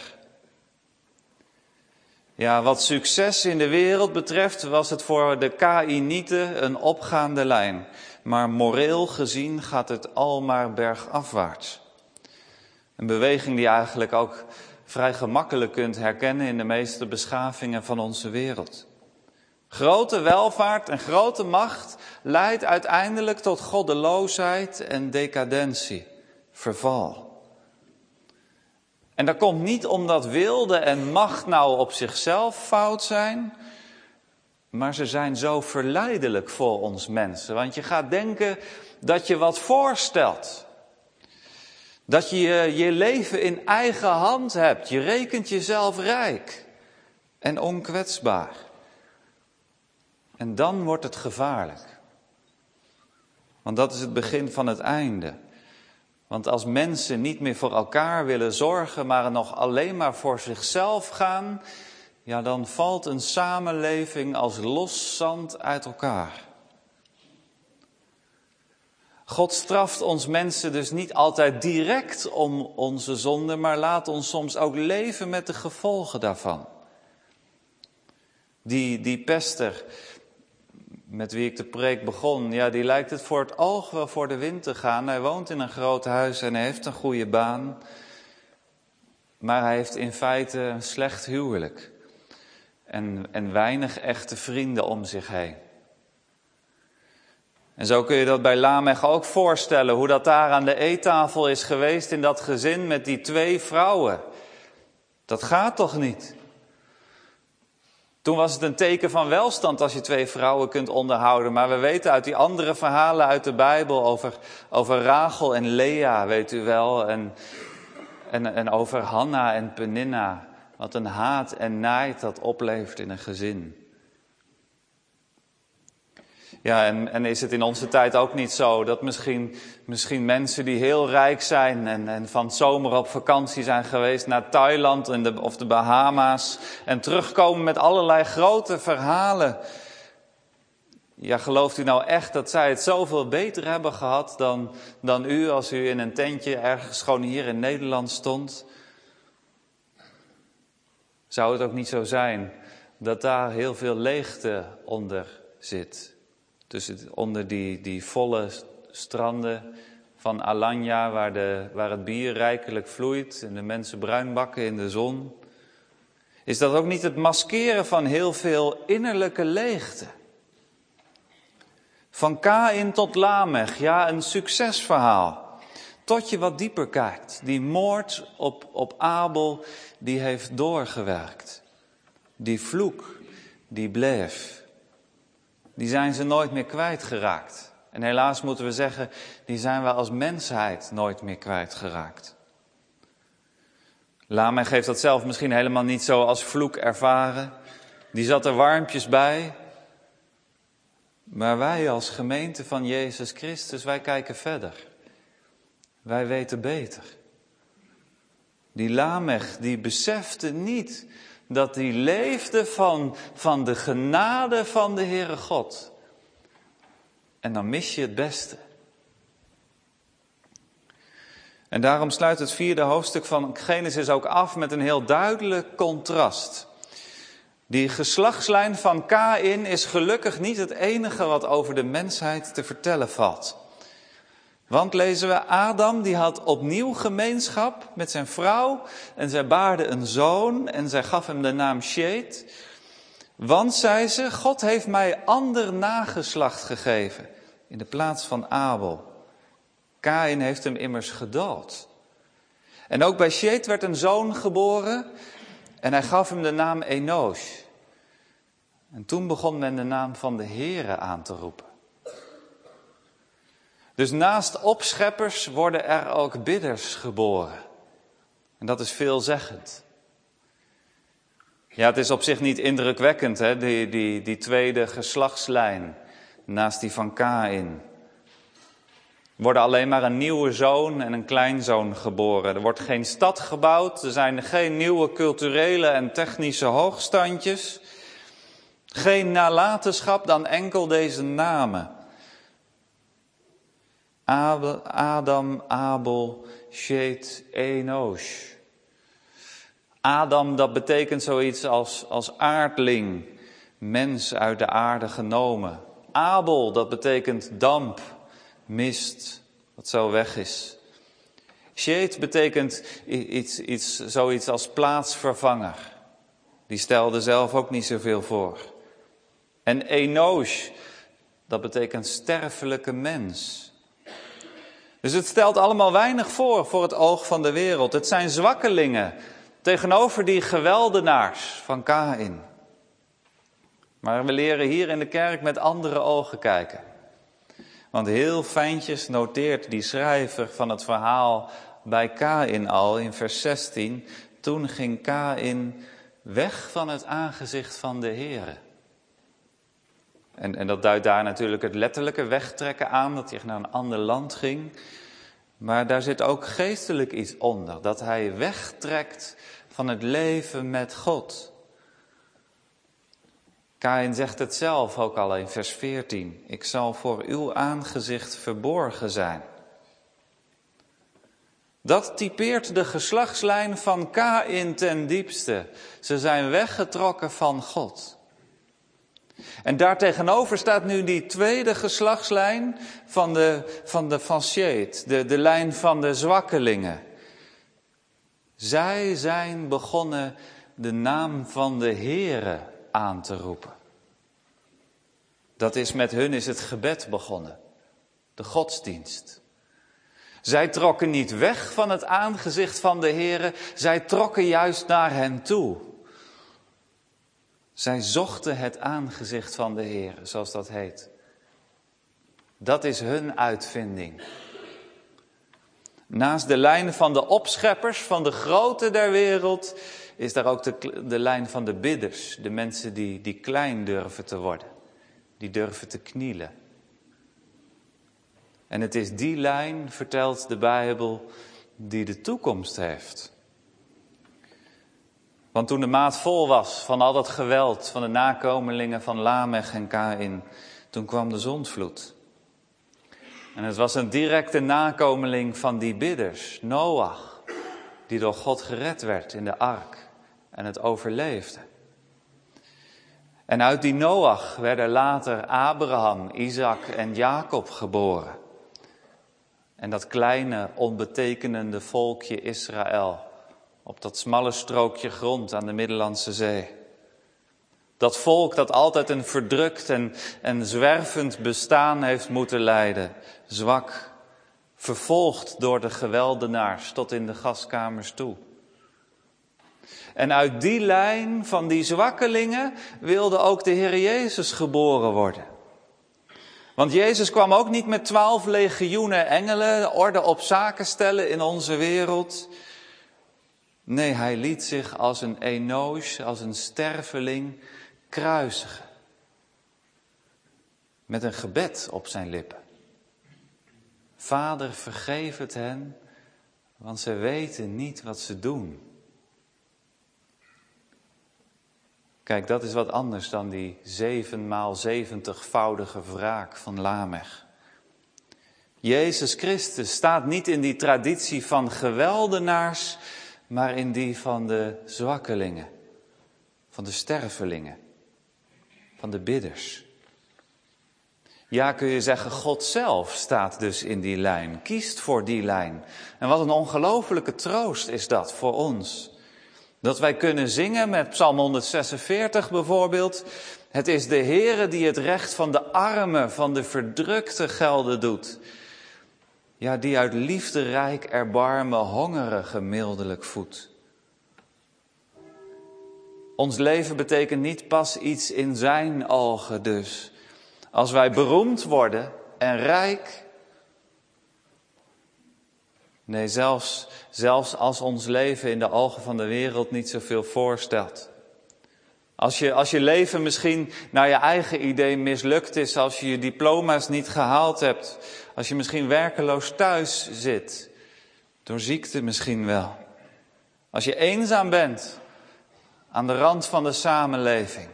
Ja, wat succes in de wereld betreft was het voor de Kaïnieten een opgaande lijn. Maar moreel gezien gaat het almaar bergafwaarts. Een beweging die je eigenlijk ook vrij gemakkelijk kunt herkennen in de meeste beschavingen van onze wereld. Grote welvaart en grote macht leidt uiteindelijk tot goddeloosheid en decadentie, verval. En dat komt niet omdat wilde en macht nou op zichzelf fout zijn, maar ze zijn zo verleidelijk voor ons mensen. Want je gaat denken dat je wat voorstelt. Dat je je leven in eigen hand hebt. Je rekent jezelf rijk en onkwetsbaar. En dan wordt het gevaarlijk. Want dat is het begin van het einde. Want als mensen niet meer voor elkaar willen zorgen, maar nog alleen maar voor zichzelf gaan, ja, dan valt een samenleving als los zand uit elkaar. God straft ons mensen dus niet altijd direct om onze zonde, maar laat ons soms ook leven met de gevolgen daarvan. Die pester, met wie ik de preek begon, ja, die lijkt het voor het oog wel voor de wind te gaan. Hij woont in een groot huis en hij heeft een goede baan. Maar hij heeft in feite een slecht huwelijk. En weinig echte vrienden om zich heen. En zo kun je dat bij Lamech ook voorstellen, hoe dat daar aan de eettafel is geweest in dat gezin met die 2 vrouwen. Dat gaat toch niet? Toen was het een teken van welstand als je 2 vrouwen kunt onderhouden. Maar we weten uit die andere verhalen uit de Bijbel over Rachel en Lea, weet u wel. En over Hanna en Peninna. Wat een haat en nijd dat oplevert in een gezin. Ja, en is het in onze tijd ook niet zo dat misschien mensen die heel rijk zijn en van zomer op vakantie zijn geweest naar Thailand of de Bahama's en terugkomen met allerlei grote verhalen. Ja, gelooft u nou echt dat zij het zoveel beter hebben gehad dan u als u in een tentje ergens gewoon hier in Nederland stond? Zou het ook niet zo zijn dat daar heel veel leegte onder zit? Onder die volle stranden van Alanya, waar het bier rijkelijk vloeit en de mensen bruin bakken in de zon. Is dat ook niet het maskeren van heel veel innerlijke leegte? Van Kaïn tot Lamech, ja, een succesverhaal. Tot je wat dieper kijkt. Die moord op Abel, die heeft doorgewerkt. Die vloek, die bleef. Die zijn ze nooit meer kwijtgeraakt. En helaas moeten we zeggen, die zijn we als mensheid nooit meer kwijtgeraakt. Lamech heeft dat zelf misschien helemaal niet zo als vloek ervaren. Die zat er warmpjes bij. Maar wij als gemeente van Jezus Christus, wij kijken verder. Wij weten beter. Die Lamech, die besefte niet dat hij leefde van de genade van de Heere God. En dan mis je het beste. En daarom sluit het 4e hoofdstuk van Genesis ook af met een heel duidelijk contrast. Die geslachtslijn van Kaïn is gelukkig niet het enige wat over de mensheid te vertellen valt. Want lezen we, Adam die had opnieuw gemeenschap met zijn vrouw en zij baarde een zoon en zij gaf hem de naam Sjeet. Want, zei ze, God heeft mij ander nageslacht gegeven in de plaats van Abel. Kaïn heeft hem immers gedood. En ook bij Sjeet werd een zoon geboren en hij gaf hem de naam Enosh. En toen begon men de naam van de Heere aan te roepen. Dus naast opscheppers worden er ook bidders geboren. En dat is veelzeggend. Ja, het is op zich niet indrukwekkend, hè, die tweede geslachtslijn naast die van Kaïn. Er worden alleen maar een nieuwe zoon en een kleinzoon geboren. Er wordt geen stad gebouwd, er zijn geen nieuwe culturele en technische hoogstandjes. Geen nalatenschap dan enkel deze namen. Adam, Abel, Shet Enosh. Adam, dat betekent zoiets als aardling, mens uit de aarde genomen. Abel, dat betekent damp, mist, wat zo weg is. Shet betekent zoiets als plaatsvervanger. Die stelde zelf ook niet zoveel voor. En Enosh, dat betekent sterfelijke mens. Dus het stelt allemaal weinig voor het oog van de wereld. Het zijn zwakkelingen tegenover die geweldenaars van Kaïn. Maar we leren hier in de kerk met andere ogen kijken. Want heel fijntjes noteert die schrijver van het verhaal bij Kaïn al in vers 16. Toen ging Kaïn weg van het aangezicht van de Heere. En dat duidt daar natuurlijk het letterlijke wegtrekken aan, dat hij naar een ander land ging. Maar daar zit ook geestelijk iets onder, dat hij wegtrekt van het leven met God. Kaïn zegt het zelf ook al in vers 14. Ik zal voor uw aangezicht verborgen zijn. Dat typeert de geslachtslijn van Kaïn ten diepste. Ze zijn weggetrokken van God. En daartegenover staat nu die tweede geslachtslijn van Shet, de lijn van de zwakkelingen. Zij zijn begonnen de naam van de Heere aan te roepen. Met hun is het gebed begonnen, de godsdienst. Zij trokken niet weg van het aangezicht van de Heere, zij trokken juist naar hen toe. Zij zochten het aangezicht van de Heere, zoals dat heet. Dat is hun uitvinding. Naast de lijn van de opscheppers, van de groten der wereld, is daar ook de lijn van de bidders. De mensen die klein durven te worden, die durven te knielen. En het is die lijn, vertelt de Bijbel, die de toekomst heeft. Want toen de maat vol was van al dat geweld van de nakomelingen van Lamech en Kaïn, toen kwam de zondvloed. En het was een directe nakomeling van die bidders, Noach, die door God gered werd in de ark en het overleefde. En uit die Noach werden later Abraham, Isaac en Jacob geboren. En dat kleine, onbetekenende volkje Israël op dat smalle strookje grond aan de Middellandse Zee. Dat volk dat altijd een verdrukt en zwervend bestaan heeft moeten leiden. Zwak, vervolgd door de geweldenaars tot in de gaskamers toe. En uit die lijn van die zwakkelingen wilde ook de Heer Jezus geboren worden. Want Jezus kwam ook niet met 12 legioenen engelen, orde op zaken stellen in onze wereld. Nee, hij liet zich als een Enosh, als een sterveling kruisigen. Met een gebed op zijn lippen. Vader, vergeef het hen, want ze weten niet wat ze doen. Kijk, dat is wat anders dan die 7x70-voudige wraak van Lamech. Jezus Christus staat niet in die traditie van geweldenaars, maar in die van de zwakkelingen, van de stervelingen, van de bidders. Ja, kun je zeggen, God zelf staat dus in die lijn, kiest voor die lijn. En wat een ongelofelijke troost is dat voor ons. Dat wij kunnen zingen met Psalm 146 bijvoorbeeld. Het is de Heere die het recht van de armen, van de verdrukte gelden doet. Ja, die uit liefde rijk erbarmen hongerigen mildelijk voedt. Ons leven betekent niet pas iets in zijn ogen dus. Als wij beroemd worden en rijk. Nee, zelfs als ons leven in de ogen van de wereld niet zoveel voorstelt. Als je leven misschien naar je eigen idee mislukt is, als je je diploma's niet gehaald hebt, als je misschien werkeloos thuis zit, door ziekte misschien wel. Als je eenzaam bent, aan de rand van de samenleving.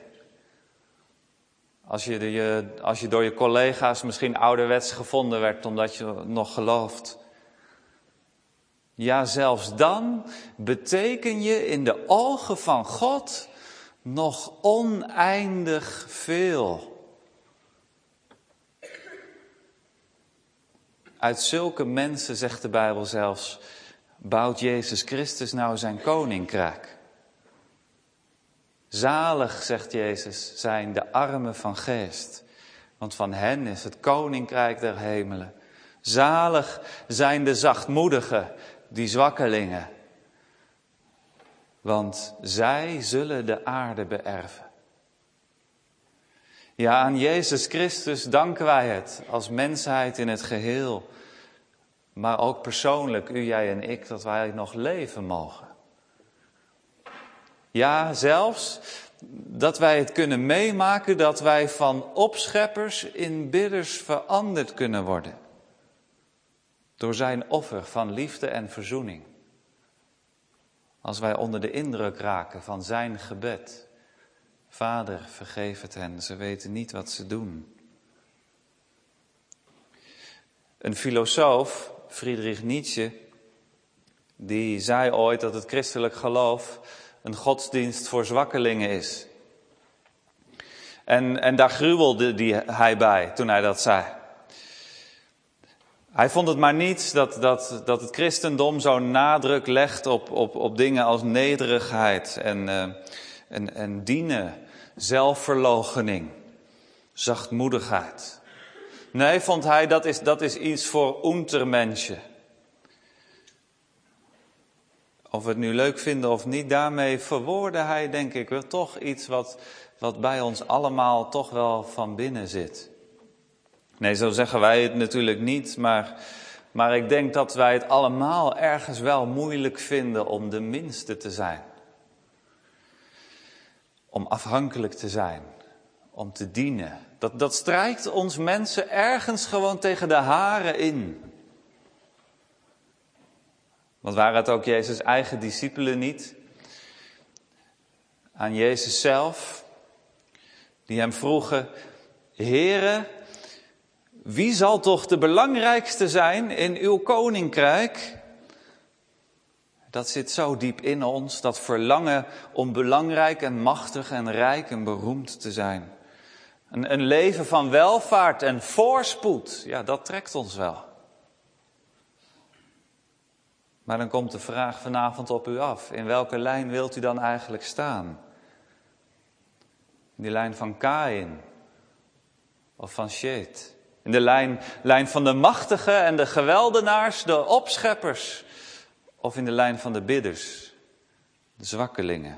Als je door je collega's misschien ouderwets gevonden werd omdat je nog gelooft. Ja, zelfs dan beteken je in de ogen van God nog oneindig veel. Uit zulke mensen, zegt de Bijbel zelfs, bouwt Jezus Christus nou zijn koninkrijk. Zalig, zegt Jezus, zijn de armen van geest, want van hen is het koninkrijk der hemelen. Zalig zijn de zachtmoedigen, die zwakkelingen, want zij zullen de aarde beërven. Ja, aan Jezus Christus danken wij het als mensheid in het geheel, maar ook persoonlijk, u, jij en ik, dat wij nog leven mogen. Ja, zelfs dat wij het kunnen meemaken dat wij van opscheppers in bidders veranderd kunnen worden. Door zijn offer van liefde en verzoening. Als wij onder de indruk raken van zijn gebed. Vader, vergeef het hen, ze weten niet wat ze doen. Een filosoof, Friedrich Nietzsche, die zei ooit dat het christelijk geloof een godsdienst voor zwakkelingen is. En daar gruwelde hij bij toen hij dat zei. Hij vond het maar niet dat het christendom zo'n nadruk legt op dingen als nederigheid en dienen, zelfverloochening, zachtmoedigheid. Nee, vond hij, dat is iets voor Untermenschen. Of we het nu leuk vinden of niet, daarmee verwoordde hij, denk ik, wel toch iets wat bij ons allemaal toch wel van binnen zit. Nee, zo zeggen wij het natuurlijk niet, maar ik denk dat wij het allemaal ergens wel moeilijk vinden om de minste te zijn. Om afhankelijk te zijn, om te dienen. Dat strijkt ons mensen ergens gewoon tegen de haren in. Want waren het ook Jezus' eigen discipelen niet? Aan Jezus zelf, die hem vroegen, Heere, wie zal toch de belangrijkste zijn in uw koninkrijk? Dat zit zo diep in ons, dat verlangen om belangrijk en machtig en rijk en beroemd te zijn. Een leven van welvaart en voorspoed, ja, dat trekt ons wel. Maar dan komt de vraag vanavond op u af. In welke lijn wilt u dan eigenlijk staan? In die lijn van Kaïn of van Shet? In de lijn van de machtigen en de geweldenaars, de opscheppers? Of in de lijn van de bidders, de zwakkelingen?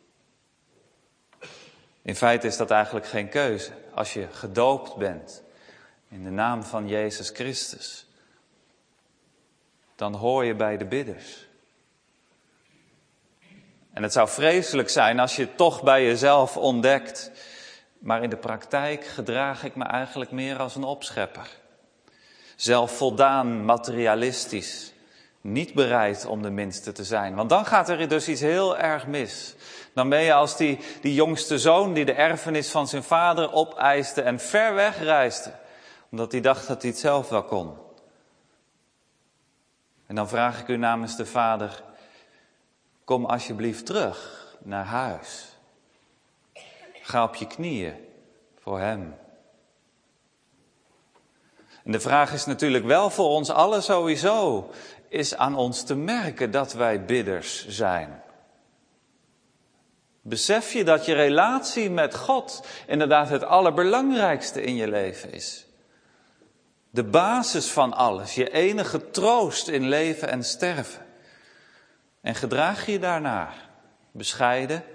In feite is dat eigenlijk geen keuze. Als je gedoopt bent in de naam van Jezus Christus, dan hoor je bij de bidders. En het zou vreselijk zijn als je het toch bij jezelf ontdekt. Maar in de praktijk gedraag ik me eigenlijk meer als een opschepper. Zelfvoldaan, materialistisch. Niet bereid om de minste te zijn. Want dan gaat er dus iets heel erg mis. Dan ben je als die jongste zoon die de erfenis van zijn vader opeiste en ver weg reisde. Omdat hij dacht dat hij het zelf wel kon. En dan vraag ik u namens de Vader, kom alsjeblieft terug naar huis. Ga op je knieën voor hem. En de vraag is natuurlijk wel voor ons allen sowieso, is aan ons te merken dat wij bidders zijn. Besef je dat je relatie met God inderdaad het allerbelangrijkste in je leven is? De basis van alles, je enige troost in leven en sterven. En gedraag je daarnaar, bescheiden,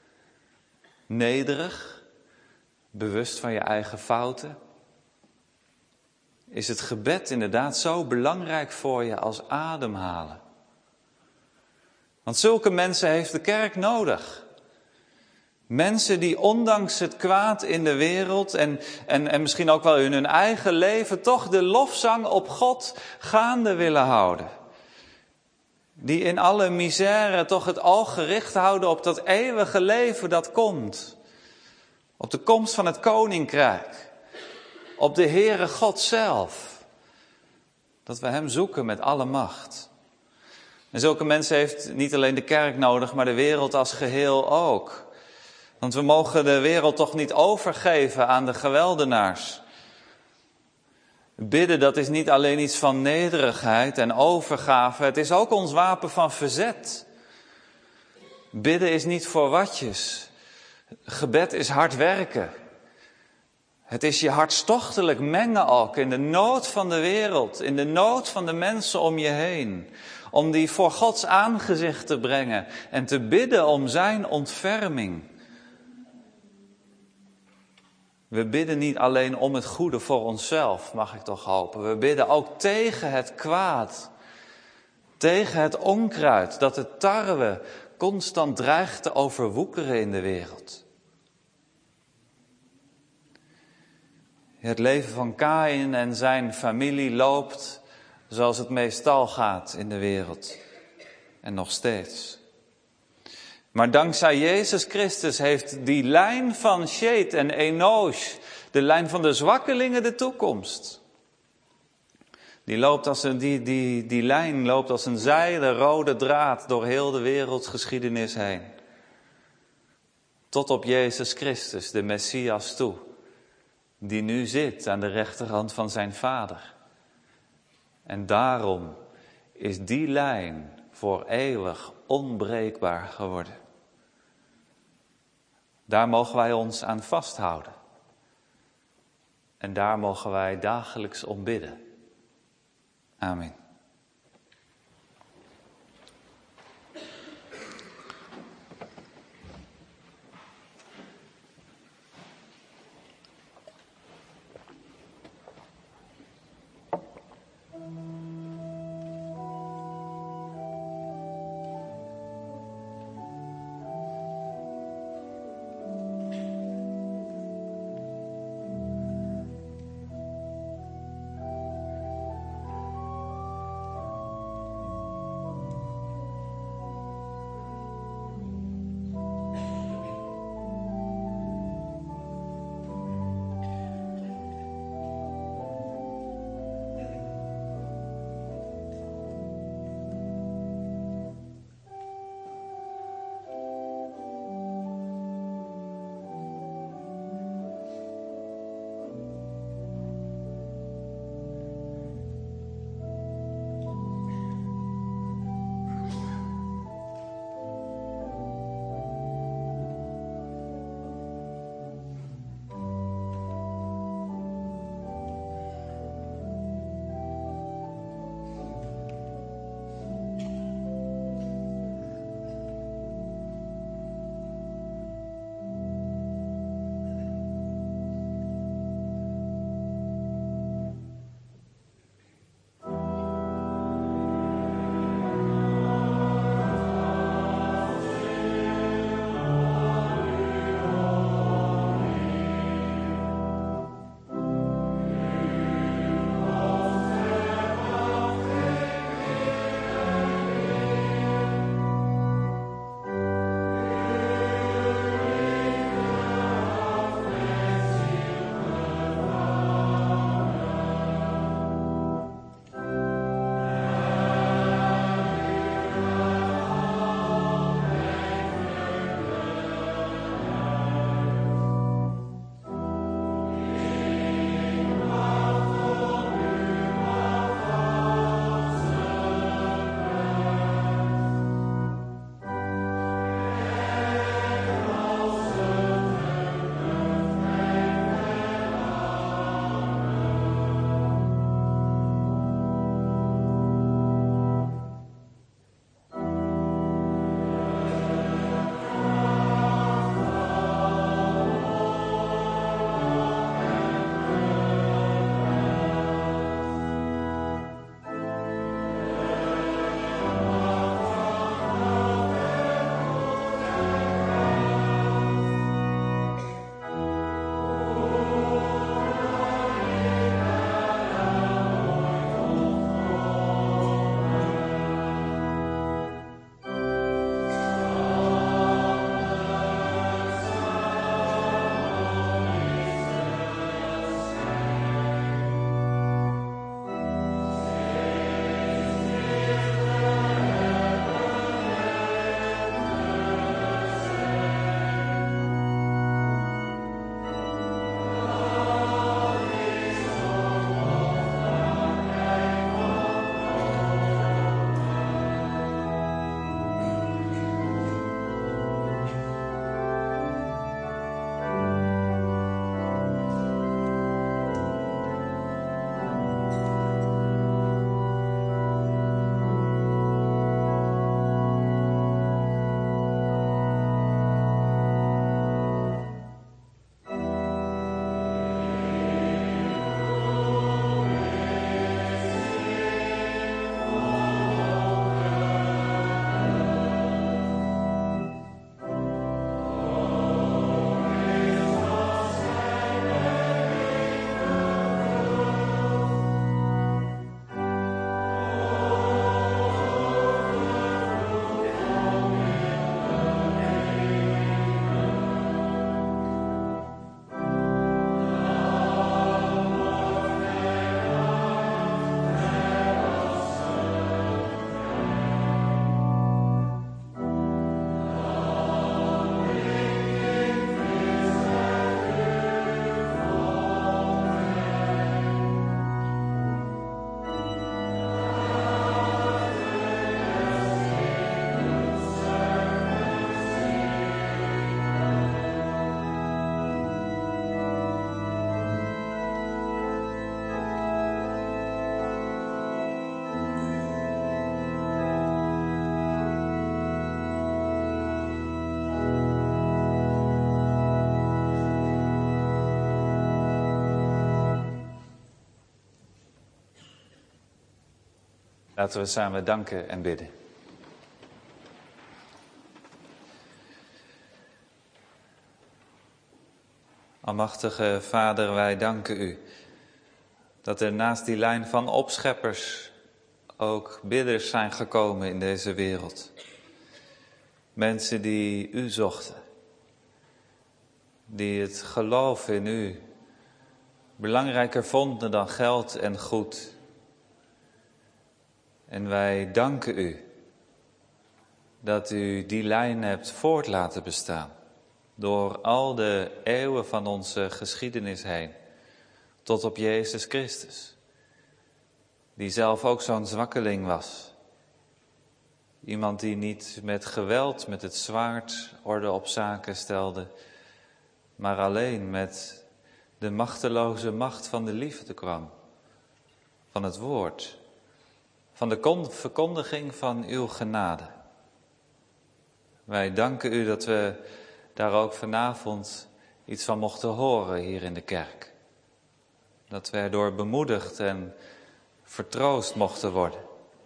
nederig, bewust van je eigen fouten? Is het gebed inderdaad zo belangrijk voor je als ademhalen? Want zulke mensen heeft de kerk nodig. Mensen die ondanks het kwaad in de wereld en misschien ook wel in hun eigen leven toch de lofzang op God gaande willen houden. Die in alle misère toch het oog gericht houden op dat eeuwige leven dat komt. Op de komst van het koninkrijk. Op de Heere God zelf. Dat we hem zoeken met alle macht. En zulke mensen heeft niet alleen de kerk nodig, maar de wereld als geheel ook. Want we mogen de wereld toch niet overgeven aan de geweldenaars. Bidden, dat is niet alleen iets van nederigheid en overgave, het is ook ons wapen van verzet. Bidden is niet voor watjes. Gebed is hard werken. Het is je hartstochtelijk mengen ook in de nood van de wereld, in de nood van de mensen om je heen. Om die voor Gods aangezicht te brengen en te bidden om zijn ontferming. We bidden niet alleen om het goede voor onszelf, mag ik toch hopen. We bidden ook tegen het kwaad. Tegen het onkruid dat de tarwe constant dreigt te overwoekeren in de wereld. Het leven van Kaïn en zijn familie loopt zoals het meestal gaat in de wereld. En nog steeds. Maar dankzij Jezus Christus heeft die lijn van Shet en Enosh, de lijn van de zwakkelingen, de toekomst. Die lijn loopt als een zijde rode draad door heel de wereldgeschiedenis heen. Tot op Jezus Christus, de Messias toe. Die nu zit aan de rechterhand van zijn Vader. En daarom is die lijn voor eeuwig onbreekbaar geworden. Daar mogen wij ons aan vasthouden. En daar mogen wij dagelijks om bidden. Amen. Laten we samen danken en bidden. Almachtige Vader, wij danken u dat er naast die lijn van opscheppers ook bidders zijn gekomen in deze wereld. Mensen die u zochten, die het geloof in u belangrijker vonden dan geld en goed. En wij danken u dat u die lijn hebt voort laten bestaan. Door al de eeuwen van onze geschiedenis heen. Tot op Jezus Christus. Die zelf ook zo'n zwakkeling was. Iemand die niet met geweld, met het zwaard orde op zaken stelde. Maar alleen met de machteloze macht van de liefde kwam. Van het woord. Van de verkondiging van uw genade. Wij danken u dat we daar ook vanavond iets van mochten horen hier in de kerk. Dat we erdoor bemoedigd en vertroost mochten worden.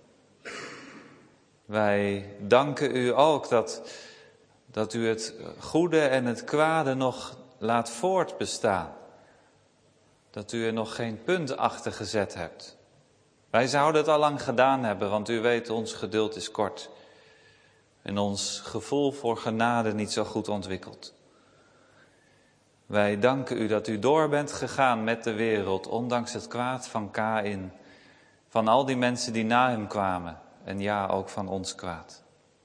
Wij danken u ook dat u het goede en het kwade nog laat voortbestaan. Dat u er nog geen punt achter gezet hebt. Wij zouden het al lang gedaan hebben, want u weet, ons geduld is kort. En ons gevoel voor genade niet zo goed ontwikkeld. Wij danken u dat u door bent gegaan met de wereld, ondanks het kwaad van Kaïn. Van al die mensen die na hem kwamen. En ja, ook van ons kwaad.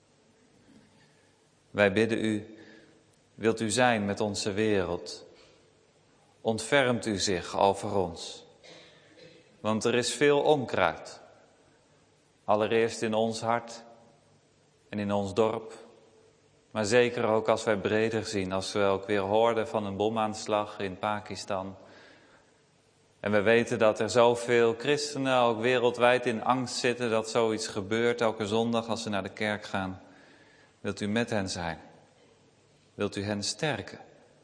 Wij bidden u, wilt u zijn met onze wereld? Ontfermt u zich over ons? Want er is veel onkruid. Allereerst in ons hart en in ons dorp. Maar zeker ook als wij breder zien, als we ook weer hoorden van een bomaanslag in Pakistan. En we weten dat er zoveel christenen ook wereldwijd in angst zitten dat zoiets gebeurt elke zondag als ze naar de kerk gaan. Wilt u met hen zijn? Wilt u hen sterken?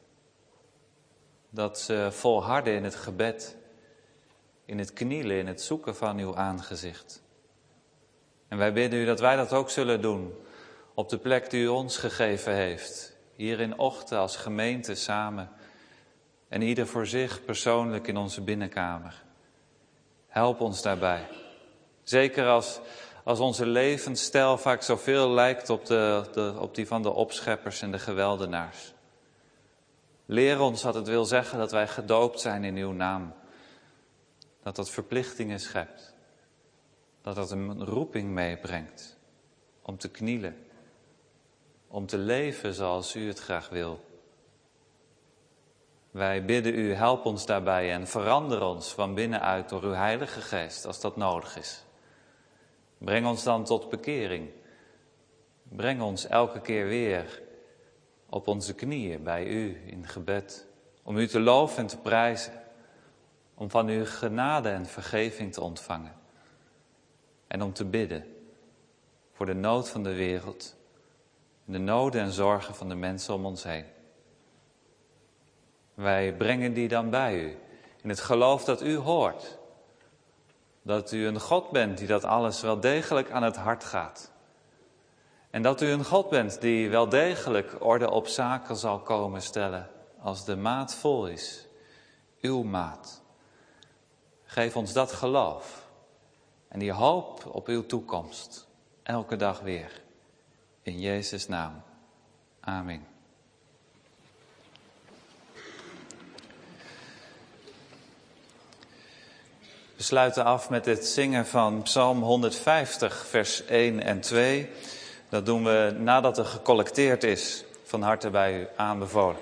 Dat ze volharden in het gebed, in het knielen, in het zoeken van uw aangezicht. En wij bidden u dat wij dat ook zullen doen op de plek die u ons gegeven heeft. Hier in Ochten als gemeente samen. En ieder voor zich persoonlijk in onze binnenkamer. Help ons daarbij. Zeker als onze levensstijl vaak zoveel lijkt op die van de opscheppers en de geweldenaars. Leer ons wat het wil zeggen dat wij gedoopt zijn in uw naam. Dat dat verplichtingen schept. Dat dat een roeping meebrengt. Om te knielen. Om te leven zoals u het graag wil. Wij bidden u, help ons daarbij en verander ons van binnenuit door uw Heilige Geest als dat nodig is. Breng ons dan tot bekering. Breng ons elke keer weer op onze knieën bij u in gebed. Om u te loven en te prijzen. Om van u genade en vergeving te ontvangen. En om te bidden voor de nood van de wereld. De noden en zorgen van de mensen om ons heen. Wij brengen die dan bij u. In het geloof dat u hoort. Dat u een God bent die dat alles wel degelijk aan het hart gaat. En dat u een God bent die wel degelijk orde op zaken zal komen stellen. Als de maat vol is. Uw maat. Geef ons dat geloof. En die hoop op uw toekomst. Elke dag weer. In Jezus' naam. Amen. We sluiten af met het zingen van Psalm 150, vers 1 en 2. Dat doen we nadat er gecollecteerd is. Van harte bij u aanbevolen.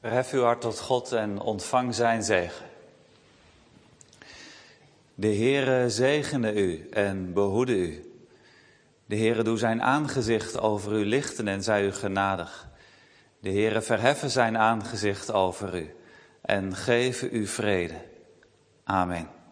Verhef uw hart tot God en ontvang zijn zegen. De Heere zegene u en behoede u. De Heere doe zijn aangezicht over u lichten en zij u genadig. De Heere verheffen zijn aangezicht over u en geven u vrede. Amen.